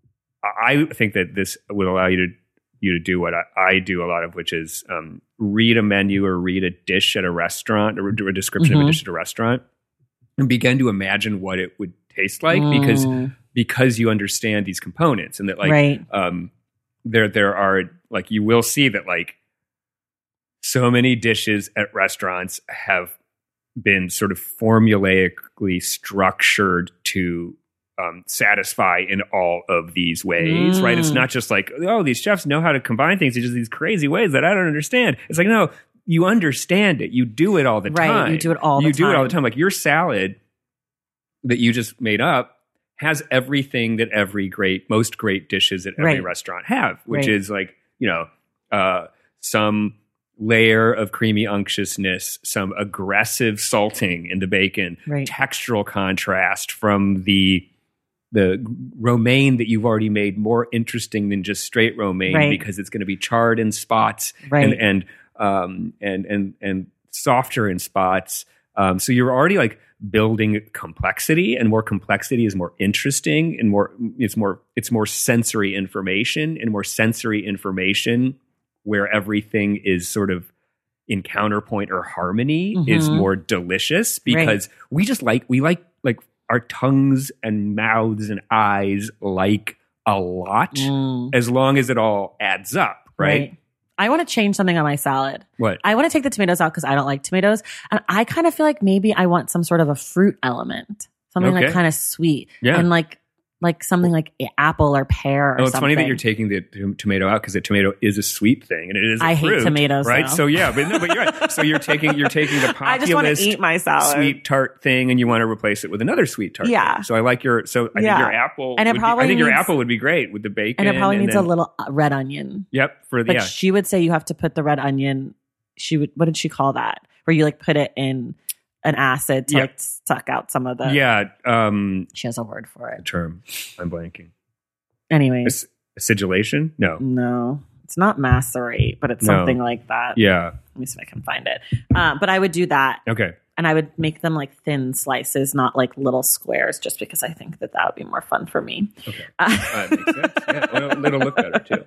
I think that this would allow you to, you to do what I, I do a lot of, which is, um, read a menu or read a dish at a restaurant or do a description of Mhm. a dish at a restaurant and begin to imagine what it would taste like because, Mm. because you understand these components and that like, Right. um, there, there are like, you will see that like so many dishes at restaurants have been sort of formulaically structured to um, satisfy in all of these ways, Mm. right? It's not just like, oh, these chefs know how to combine things in just these crazy ways that I don't understand. It's like, no, you understand it. You do it all the Right, time. you do it all the You do it all the time. time. Like your salad that you just made up has everything that every great, most great dishes at every Right. restaurant have, which Right. is like, you know, uh, some layer of creamy unctuousness, some aggressive salting in the bacon, Right. textural contrast from the the romaine that you've already made more interesting than just straight romaine Right. because it's going to be charred in spots Right. and and um and and and softer in spots. Um, so you're already like building complexity, and more complexity is more interesting and more it's more it's more sensory information, and more sensory information where everything is sort of in counterpoint or harmony is Mhm. more delicious because we just like we like like our tongues and mouths and eyes like a lot Mm. as long as it all adds up, right? I want to change something on my salad. What? I want to take the tomatoes out because I don't like tomatoes. And I kind of feel like maybe I want some sort of a fruit element, something Okay. like kind of sweet. Yeah. And like, like something like apple or pear or Oh, it's something. funny that you're taking the t- tomato out because the tomato is a sweet thing and it is. A I hate fruit, tomatoes, right? though. So yeah, but no, but you're right. So you're taking you're taking the I just want to populist eat my salad. sweet tart thing and you want to replace it with another sweet tart. Yeah. thing. So I like your. So I Yeah. think your apple. And it would be- probably I think your needs- apple would be great with the bacon. And it probably needs then, a little uh, red onion. Yep. For the But yeah. she would say you have to put the red onion. She would, what did she call that? Where you like put it in an acid to Yeah. like suck out some of the. yeah. Um. She has a word for it. Term. I'm blanking. Anyways. Ac- Acidulation? No. No, it's not macerate, but it's No. something like that. Yeah. Let me see if I can find it. Uh, but I would do that. Okay. And I would make them like thin slices, not like little squares, just because I think that that would be more fun for me. Okay. Uh, That makes sense. Yeah. Well, it'll look better too.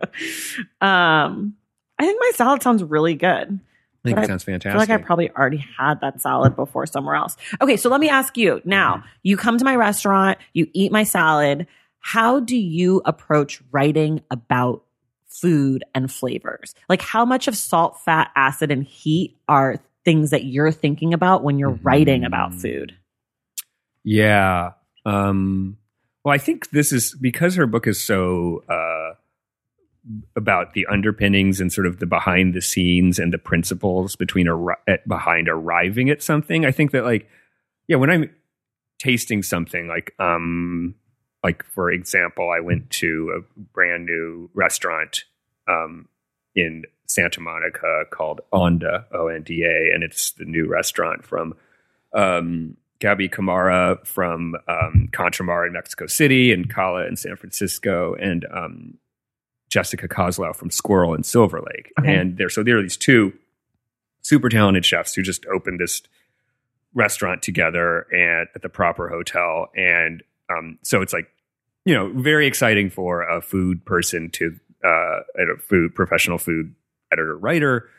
um, I think my salad sounds really good. I think But it I sounds I fantastic. feel like I probably already had that salad before somewhere else. Okay, so let me ask you now. You come to my restaurant, you eat my salad. How do you approach writing about food and flavors? Like how much of salt, fat, acid, and heat are things that you're thinking about when you're writing about food? Yeah. Um, well, I think this is because her book is so uh, about the underpinnings and sort of the behind the scenes and the principles between ar- behind arriving at something. I think that like, yeah, when I'm tasting something like, um, like for example, I went to a brand new restaurant um, in Santa Monica called Onda, O N D A, and it's the new restaurant from um, Gabi Camara from um, Contramar in Mexico City and Kala in San Francisco, and um, Jessica Kozlow from Squirrel in Silver Lake. Okay. And there, so there are these two super talented chefs who just opened this restaurant together and at the proper hotel. And um, so it's like, you know, very exciting for a food person to, uh, a food professional food editor writer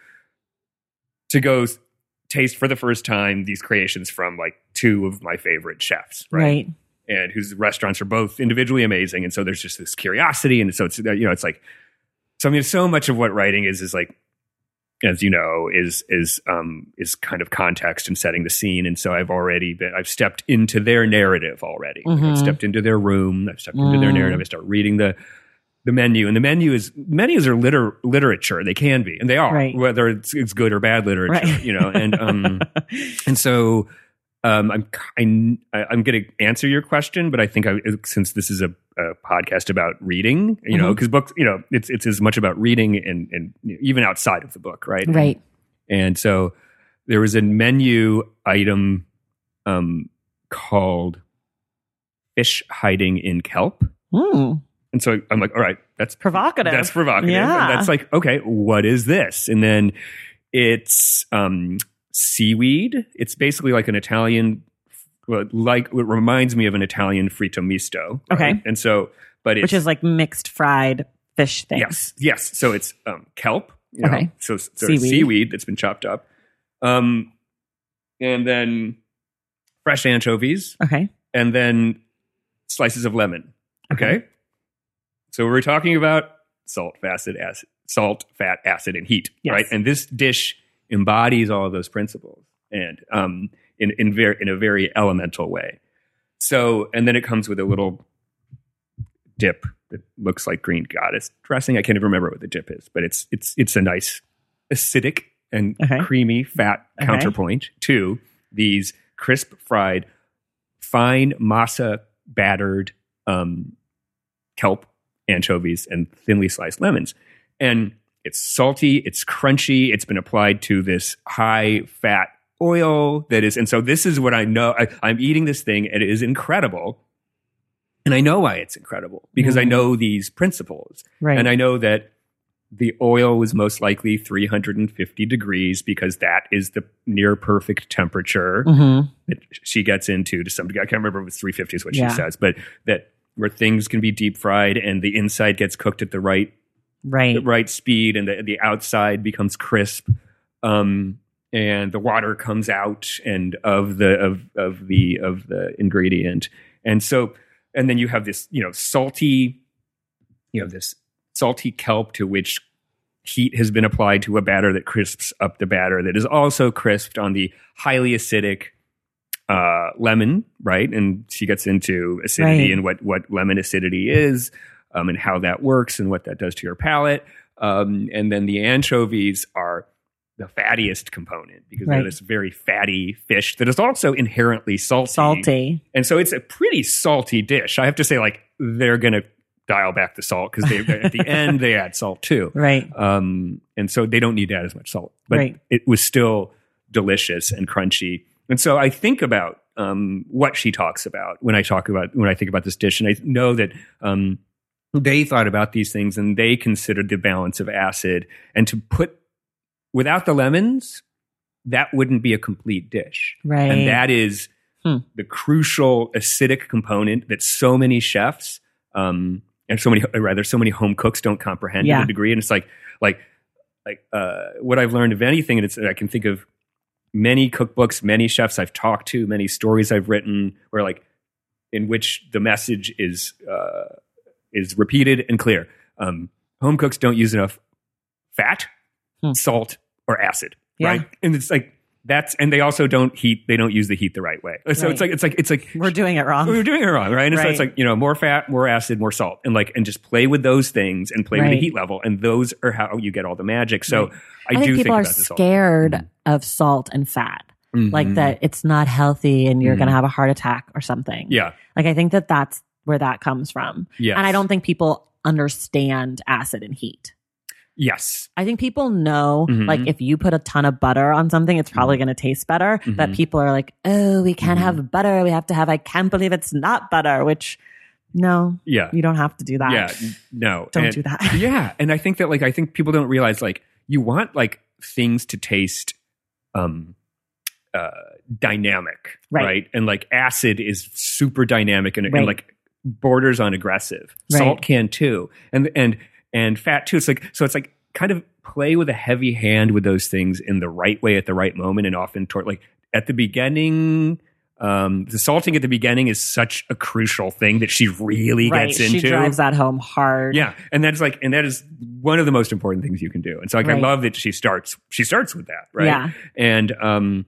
to go taste for the first time these creations from like two of my favorite chefs, right? Right. And whose restaurants are both individually amazing. And so there's just this curiosity. And so it's, you know, it's like, so I mean, so much of what writing is, is like, as you know, is, is, um, is kind of context and setting the scene. And so I've already been, I've stepped into their narrative already. Mm-hmm. Like I've stepped into their room. I've stepped into mm. their narrative. I start reading the, the menu, and the menu is, menus are liter, literature. They can be, and they are, right. whether it's, it's good or bad literature, right. you know, and, um, and so, Um, I'm I, I'm going to answer your question, but I think I, since this is a, a podcast about reading, you mm-hmm. know, because books, you know, it's it's as much about reading and and even outside of the book, right? Right. And, and so there was a menu item um, called "Fish Hiding in Kelp," mm. and so I'm like, all right, that's provocative. That's provocative. Yeah. And that's like, okay, what is this? And then it's um. seaweed. It's basically like an Italian, like it reminds me of an Italian fritto misto. Right? Okay. And so, but it's, which is like mixed fried fish things. Yes. Yes. So it's um, kelp. You know? Okay. So, so seaweed. seaweed that's been chopped up. Um, and then fresh anchovies. Okay. And then slices of lemon. Okay. Okay. So we're talking about salt, acid, acid, salt, fat, acid, and heat. Yes. Right. And this dish embodies all of those principles, and um, in in very in a very elemental way. So, and then it comes with a little dip that looks like green goddess dressing. I can't even remember what the dip is, but it's it's it's a nice acidic and okay. creamy fat okay. counterpoint to these crisp fried, fine masa battered um, kelp anchovies and thinly sliced lemons, and it's salty, it's crunchy, it's been applied to this high fat oil that is, and so this is what I know. I, I'm eating this thing and it is incredible. And I know why it's incredible because mm. I know these principles. Right. And I know that the oil was most likely three hundred fifty degrees because that is the near perfect temperature mm-hmm. that she gets into to some degree. I can't remember if it was three fifty is what yeah. she says, but that where things can be deep fried and the inside gets cooked at the right Right. the right speed, and the the outside becomes crisp, um, and the water comes out and of the of of the of the ingredient, and so and then you have this you know salty, you know this salty kelp to which heat has been applied to a batter that crisps up the batter that is also crisped on the highly acidic uh, lemon, right? And she gets into acidity right. and what what lemon acidity is. Um, and how that works and what that does to your palate. Um, and then the anchovies are the fattiest component because right. they're this very fatty fish that is also inherently salty. Salty. And so it's a pretty salty dish. I have to say, like, they're going to dial back the salt because they at the end they add salt too. Right. Um, and so they don't need to add as much salt. But right. it was still delicious and crunchy. And so I think about um, what she talks about when I talk about when I think about this dish. And I know that um, they thought about these things and they considered the balance of acid. And to put, without the lemons, that wouldn't be a complete dish. Right. And that is hmm. the crucial acidic component that so many chefs, um, and so many, rather, so many home cooks don't comprehend yeah. to a degree. And it's like, like, like, uh, what I've learned of anything, and it's, I can think of many cookbooks, many chefs I've talked to, many stories I've written, where like, in which the message is, uh, is repeated and clear. Um, home cooks don't use enough fat, hmm. salt, or acid, yeah. right? And it's like, That's and they also don't heat. They don't use the heat the right way. So Right. it's like it's like it's like We're doing it wrong. we're doing it wrong, right? And so Right. it's like you know more fat, more acid, more salt, and like and just play with those things and play with the Right. heat level, and those are how you get all the magic. So Right. I, I think do people think are about this all the time. scared of salt and fat. Mhm. Like that it's not healthy and you're Mhm. going to have a heart attack or something. Yeah. Like I think that that's where that comes from. Yes. And I don't think people understand acid and heat. Yes. I think people know, Mhm. like, if you put a ton of butter on something, it's probably going to taste better. But Mhm. people are like, oh, we can't Mhm. have butter. We have to have, I can't believe it's not butter, which, no, Yeah. you don't have to do that. Yeah. n- No. Don't And- do that. Yeah. And I think that, like, I think people don't realize, like, you want, like, things to taste um, uh, dynamic, Right. right. And, like, acid is super dynamic and, Right. and like, borders on aggressive. Right. Salt can too. And, and, and fat too. It's like, so it's like, kind of play with a heavy hand with those things in the right way at the right moment, and often toward like at the beginning. Um, the salting at the beginning is such a crucial thing that she really Right. gets into. She drives that home hard. Yeah, and that's like, and that is one of the most important things you can do. And so, like, Right. I love that she starts. She starts with that, right? Yeah. And um,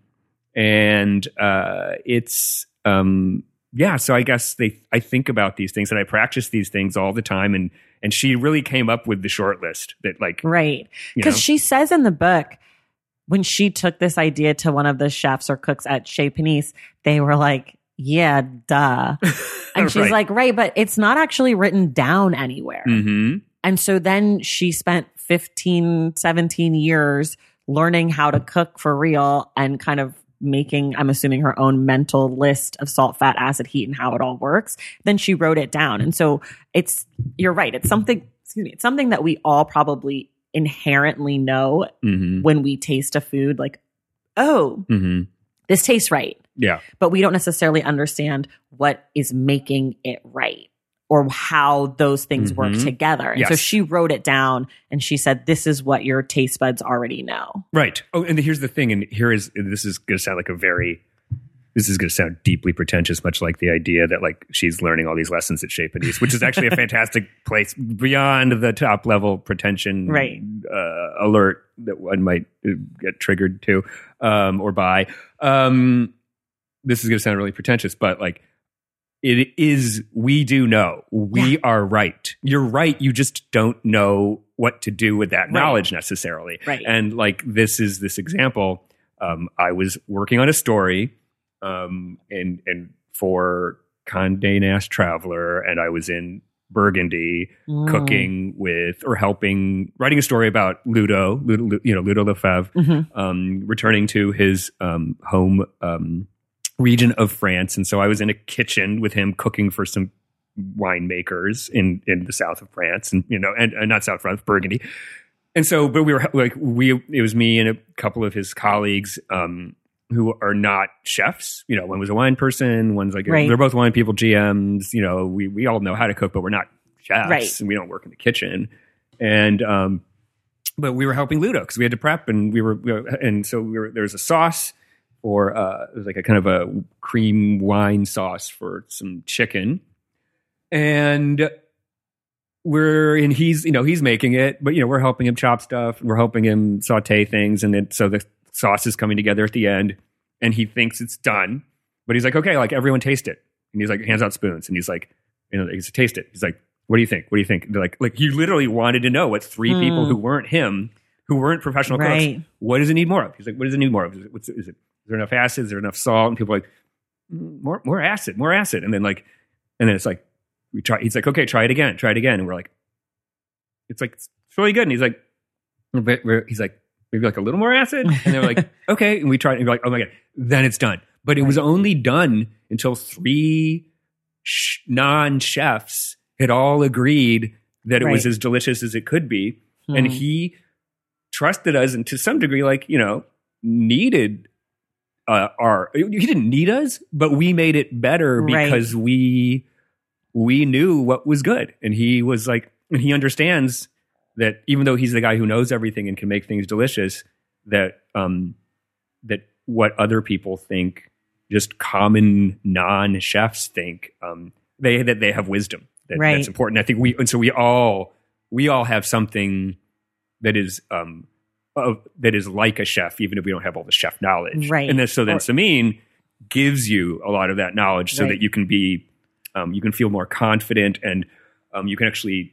and uh, it's um, yeah. So I guess they, I think about these things and I practice these things all the time. And and she really came up with the short list that, like, Right. you Because know? she says in the book, when she took this idea to one of the chefs or cooks at Chez Panisse, they were like, yeah, duh. And she's Right. like, right, but it's not actually written down anywhere. Mm-hmm. And so then she spent fifteen, seventeen years learning how to cook for real and kind of making, I'm assuming, her own mental list of salt, fat, acid, heat, and how it all works. Then she wrote it down. And so it's, you're right. It's something, excuse me, it's something that we all probably inherently know Mm-hmm. when we taste a food, like, oh, Mm-hmm. this tastes right. Yeah. But we don't necessarily understand what is making it right or how those things work Mhm. together. And so Yes. she wrote it down and she said, this is what your taste buds already know. Right. Oh, and here's the thing, and here is this is going to sound like a very, this is going to sound deeply pretentious, much like the idea that, like, she's learning all these lessons at Chez Panisse, which is actually a fantastic place beyond the top level pretension Right. uh, alert that one might uh, get triggered to um, or by. Um, this is going to sound really pretentious, but, like, it is, we do know. We Yeah. are right. You're right. You just don't know what to do with that Right. knowledge necessarily. Right. And, like, this is this example. Um, I was working on a story um, and, and for Condé Nast Traveler, and I was in Burgundy Mm. cooking with or helping writing a story about Ludo, Ludo you know, Ludo Lefebvre, Mhm. um, returning to his um, home um, region of France. And so I was in a kitchen with him cooking for some winemakers in, in the south of France, and, you know, and, and not south of France, Burgundy. And so, but we were like, we, it was me and a couple of his colleagues, um, who are not chefs. You know, one was a wine person, one's like, a, Right. they're both wine people, G Ms. You know, we, we all know how to cook, but we're not chefs, Right. and we don't work in the kitchen. And, um, but we were helping Ludo because we had to prep, and we were, and so we were, there was a sauce for, uh, it was like a kind of a cream wine sauce for some chicken. And we're, and he's, you know, he's making it, but, you know, we're helping him chop stuff. We're helping him saute things. And then, so the sauce is coming together at the end, and he thinks it's done, but he's like, okay, like, everyone taste it. And he's like, hands out spoons. And he's like, you know, he's taste it. He's like, what do you think? What do you think? They're like, like, you literally wanted to know what three Hmm. people who weren't him, who weren't professional Right. cooks, what does it need more of? He's like, what does it need more of? Is it, what's, is it, is there enough acid? Is there enough salt? And people are like, "Mm, more, more acid, more acid. And then, like, and then it's like, we try, he's like, okay, try it again, try it again. And we're like, it's like, it's really good. And he's like, but we're, he's like, maybe like a little more acid. And they're like, okay. And we tried, and we're like, oh my God, then it's done. But it was only done until three sh- non-chefs had all agreed that it was Right. as delicious as it could be. Hmm. And he trusted us, and to some degree, like, you know, needed uh, our, he didn't need us, but we made it better Right. because we, we knew what was good. And he was like, and he understands that even though he's the guy who knows everything and can make things delicious, that, um, that what other people think, just common non-chefs think, um, they, that they have wisdom that, Right. that's important. I think we, and so we all, we all have something that is, um, of, that is like a chef, even if we don't have all the chef knowledge. Right. And then, so then Or- Samin gives you a lot of that knowledge so Right. that you can be, um, you can feel more confident, and um, you can actually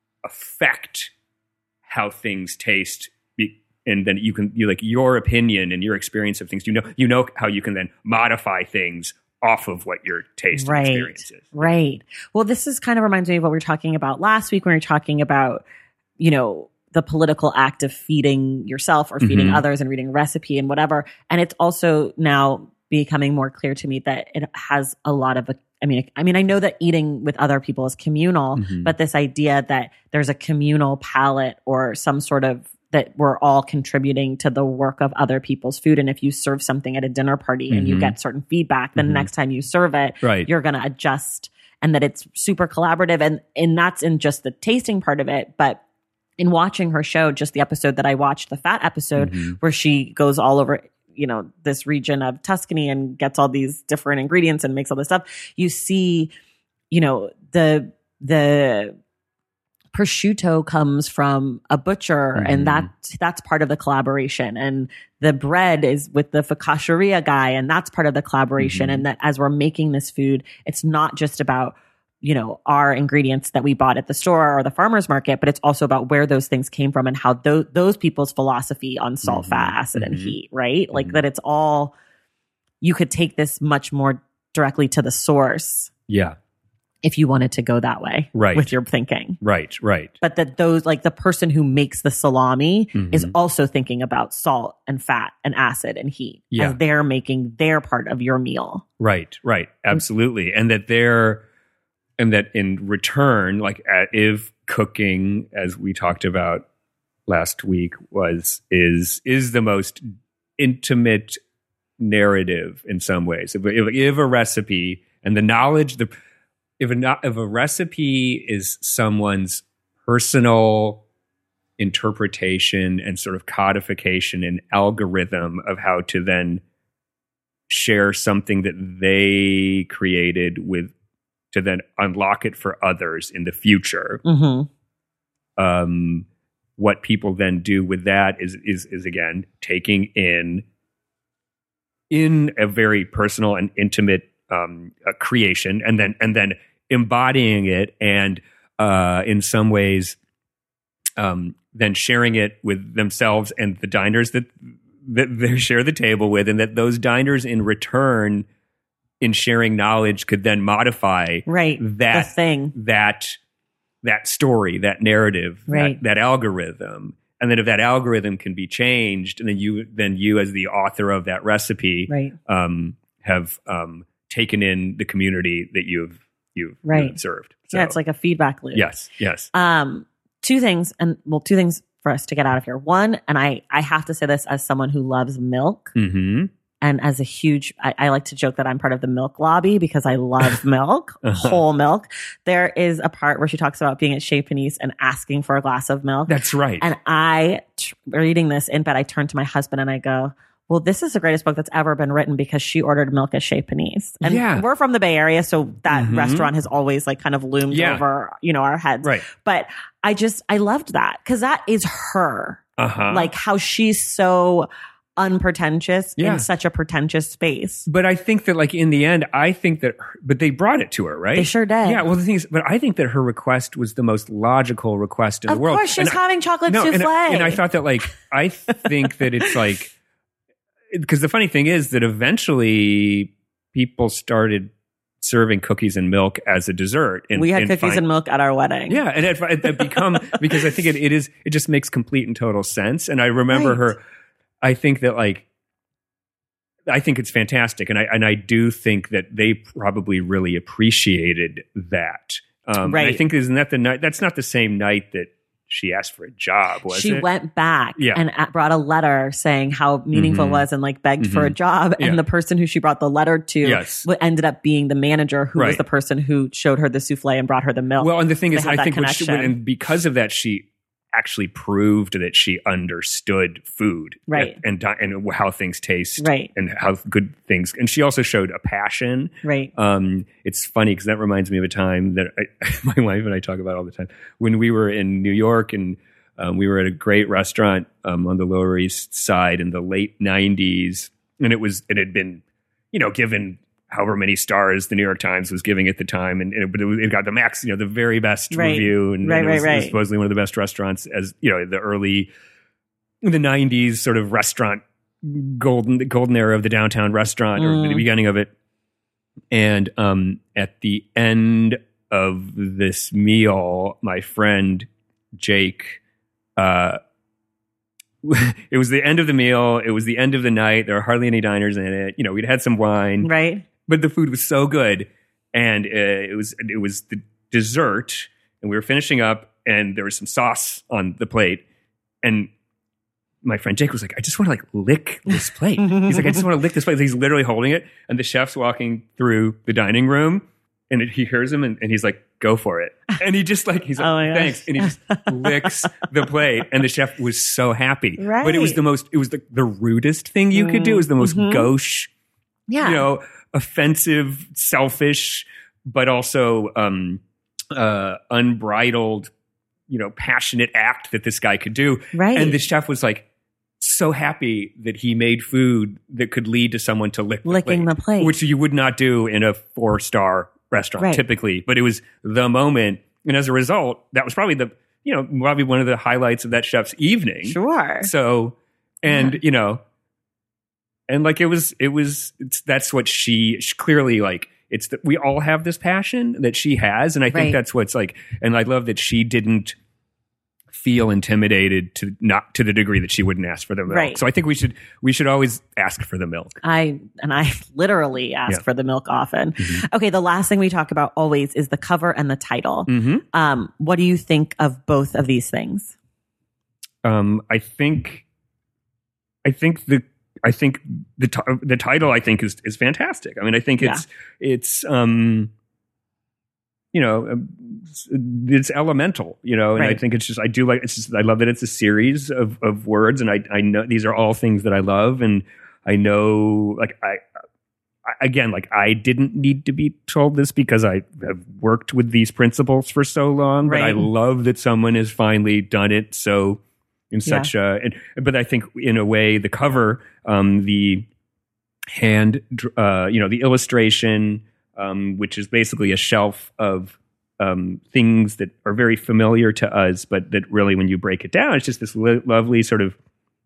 affect how things taste. Be, and then you can, you like your opinion and your experience of things. You know, you know how you can then modify things off of what your taste Right. and experience is. Right. Well, this is kind of reminds me of what we were talking about last week when we were talking about, you know, the political act of feeding yourself or feeding Mhm. others and reading a recipe and whatever. And it's also now becoming more clear to me that it has a lot of, a, I mean, I mean, I know that eating with other people is communal, Mhm. but this idea that there's a communal palate or some sort of that we're all contributing to the work of other people's food. And if you serve something at a dinner party and you Mhm. get certain feedback, then Mhm. the next time you serve it, Right. you're going to adjust, and that it's super collaborative. And, and that's in just the tasting part of it. But in watching her show, just the episode that I watched, the fat episode, Mhm. where she goes all over, you know, this region of Tuscany and gets all these different ingredients and makes all this stuff, you see, you know, the, the, prosciutto comes from a butcher, Mhm. and that that's part of the collaboration. And the bread is with the focacceria guy, and that's part of the collaboration. Mhm. And that as we're making this food, it's not just about, you know, our ingredients that we bought at the store or the farmer's market, but it's also about where those things came from and how those those people's philosophy on salt, Mhm. fat, acid, and Mhm. heat, right? Like Mhm. that it's all, you could take this much more directly to the source Yeah. if you wanted to go that way Right. with your thinking. Right. Right. But that those, like the person who makes the salami Mhm. is also thinking about salt and fat and acid and heat Yeah. as they're making their part of your meal. Right, right, absolutely, and that they're, and that in return, like uh, if cooking, as we talked about last week, was is is the most intimate narrative in some ways. If, if, if a recipe and the knowledge, the if a not, if a recipe is someone's personal interpretation and sort of codification and algorithm of how to then share something that they created with, to then unlock it for others in the future. Mm-hmm. Um, what people then do with that is is is again taking in in a very personal and intimate um, uh, creation, and then and then embodying it, and uh, in some ways, um, then sharing it with themselves and the diners that that they share the table with, and that those diners in return, in sharing knowledge, could then modify Right. that the thing. that that story, that narrative, Right. that, that algorithm. And then if that algorithm can be changed, and then you then you as the author of that recipe Right. um, have um, taken in the community that you've you've, Right. you've served. So, Yeah, it's like a feedback loop. yes, yes. Um, two things, and well, two things for us to get out of here. One, and I, I have to say this as someone who loves milk, Mm-hmm. and as a huge, I, I like to joke that I'm part of the milk lobby because I love milk, Uh-huh. whole milk. There is a part where she talks about being at Chez Panisse and asking for a glass of milk. That's right. And I, t- reading this in bed, I turn to my husband and I go, well, this is the greatest book that's ever been written because she ordered milk at Chez Panisse. And Yeah. we're from the Bay Area, so that Mhm. restaurant has always like kind of loomed Yeah. over, you know, our heads. Right. But I just, I loved that because that is her. Uh-huh. Like how she's so unpretentious Yeah. in such a pretentious space. But I think that, like, in the end, I think that, her, but they brought it to her, right? They sure did. Yeah. Well, the thing is, but I think that her request was the most logical request in Of the world. course, she was And I- having chocolate no, souffle. and, I- and I thought that, like, I think that it's like, because the funny thing is that eventually people started serving cookies and milk as a dessert. In, we had in cookies fine- and milk at our wedding. Yeah, and it, it, it become because I think it, it is it just makes complete and total sense. And I remember Right. her. I think that like. I think it's fantastic, and I and I do think that they probably really appreciated that. Um, and I Right. think isn't that the night? That's not the same night that she asked for a job, was she it? went back Yeah. and a- brought a letter saying how meaningful Mhm. it was and like begged for a Mhm. job. Yeah. And the person who she brought the letter to Yes. w- ended up being the manager who was Right. the person who showed her the souffle and brought her the milk. Well, and the thing They is, had I that think what she, connection. and because of that, she actually proved that she understood food, Right. and di- and how things taste, Right. and how good things. And she also showed a passion. right. Um, it's funny because that reminds me of a time that I, my wife and I talk about all the time when we were in New York, and Um, we were at a great restaurant um, on the Lower East Side in the late nineties, and it was it had been, you know, given however many stars the New York Times was giving at the time, and, and it, it got the max, you know, the very best right. review, and, right, and it, was, right, right. it was supposedly one of the best restaurants, as you know, the early the nineties sort of restaurant golden the golden era of the downtown restaurant, mm. or the beginning of it. And um, at the end of this meal, my friend Jake, uh, it was the end of the meal. It was the end of the night. There were hardly any diners in it. You know, we'd had some wine, right? But the food was so good, and uh, it was it was the dessert, and we were finishing up, and there was some sauce on the plate, and my friend Jake was like, I just want to like lick this plate. He's like, I just want to lick this plate. He's literally holding it, and the chef's walking through the dining room, and it, he hears him, and, and he's like, go for it. And he just like, he's like, oh thanks. And he just licks the plate, and the chef was so happy. Right. But it was the most, it was the, the rudest thing you mm, could do. It was the most mm-hmm. gauche, yeah. you know, offensive, selfish, but also um, uh, unbridled, you know, passionate act that this guy could do. Right. And the chef was like, so happy that he made food that could lead to someone to lick the licking plate, the plate, which you would not do in a four-star restaurant right. typically. But it was the moment, and as a result, that was probably the you know probably one of the highlights of that chef's evening. Sure. So, and yeah. you know, and like it was, it was. It's, that's what she, she clearly like. It's that we all have this passion that she has, and I think right. that's what's like. And I love that she didn't feel intimidated to not to the degree that she wouldn't ask for the milk. Right. So I think we should we should always ask for the milk. I and I literally ask yeah. for the milk often. Mm-hmm. Okay, the last thing we talk about always is the cover and the title. Mm-hmm. Um, what do you think of both of these things? Um, I think I think the I think the t- the title I think is is fantastic. I mean, I think it's yeah. it's um you know, it's elemental, you know, and right. I think it's just, I do like, it's just, I love that it's a series of, of words, and I, I know these are all things that I love, and I know, like, I, I, again, like, I didn't need to be told this because I have worked with these principles for so long, right. but I love that someone has finally done it so, in such yeah. a, and, but I think in a way, the cover, um, the hand, uh, you know, the illustration, Um, which is basically a shelf of um, things that are very familiar to us, but that really, when you break it down, it's just this lo- lovely sort of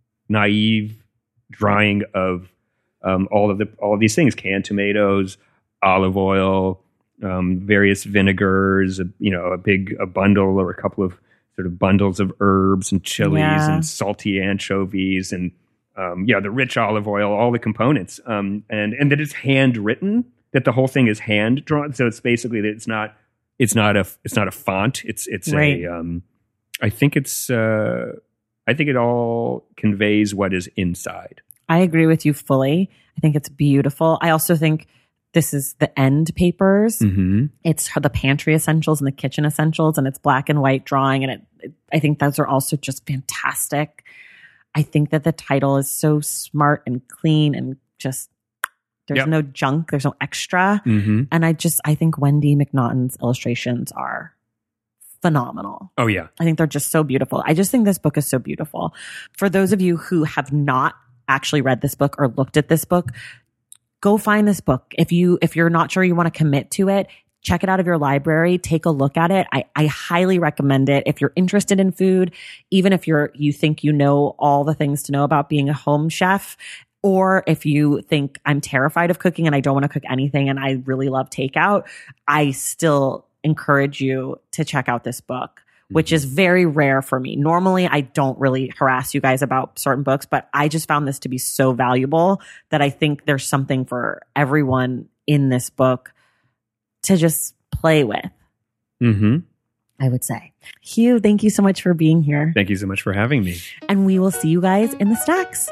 naive drawing of um, all of the all of these things: canned tomatoes, olive oil, um, various vinegars, a, you know, a big a bundle or a couple of sort of bundles of herbs and chilies yeah. and salty anchovies and um, yeah, the rich olive oil, all the components, um, and and that it's handwritten. That the whole thing is hand drawn, so it's basically that it's not, it's not a, it's not a font. It's it's right. a. Um, I think it's. Uh, I think it all conveys what is inside. I agree with you fully. I think it's beautiful. I also think this is the end papers. Mm-hmm. It's the pantry essentials and the kitchen essentials, and it's black and white drawing, and it, it. I think those are also just fantastic. I think that the title is so smart and clean and just. There's yep. no junk. There's no extra. Mm-hmm. And I just, I think Wendy McNaughton's illustrations are phenomenal. Oh, yeah. I think they're just so beautiful. I just think this book is so beautiful. For those of you who have not actually read this book or looked at this book, go find this book. If you, if you're not sure you want to commit to it, check it out of your library, take a look at it. I, I highly recommend it. If you're interested in food, even if you're, you think you know all the things to know about being a home chef, or if you think I'm terrified of cooking and I don't want to cook anything and I really love takeout, I still encourage you to check out this book, which is very rare for me. Normally, I don't really harass you guys about certain books, but I just found this to be so valuable that I think there's something for everyone in this book to just play with. Mm-hmm. I would say. Hugh, thank you so much for being here. Thank you so much for having me. And we will see you guys in the stacks.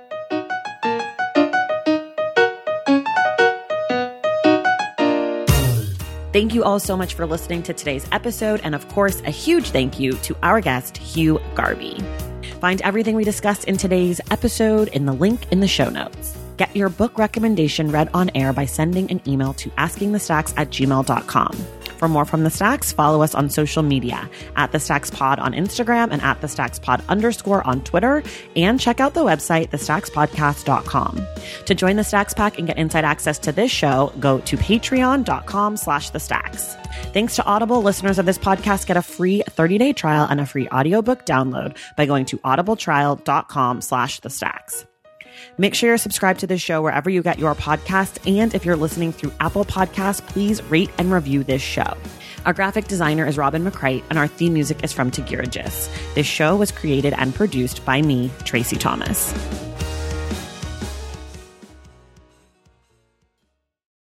Thank you all so much for listening to today's episode. And of course, a huge thank you to our guest, Hugh Garvey. Find everything we discussed in today's episode in the link in the show notes. Get your book recommendation read on air by sending an email to askingthestacks at gmail dot com. For more from The Stacks, follow us on social media at The Stacks Pod on Instagram and at The Stacks Pod underscore on Twitter, and check out the website, the stacks podcast dot com. To join the Stacks Pack and get inside access to this show, go to patreon.com slash the stacks. Thanks to Audible, listeners of this podcast get a free thirty-day trial and a free audiobook download by going to audibletrial.com slash the stacks. Make sure you're subscribed to this show wherever you get your podcasts, and if you're listening through Apple Podcasts, please rate and review this show. Our graphic designer is Robin McCrite, and our theme music is from Tagirajis. This show was created and produced by me, Tracy Thomas.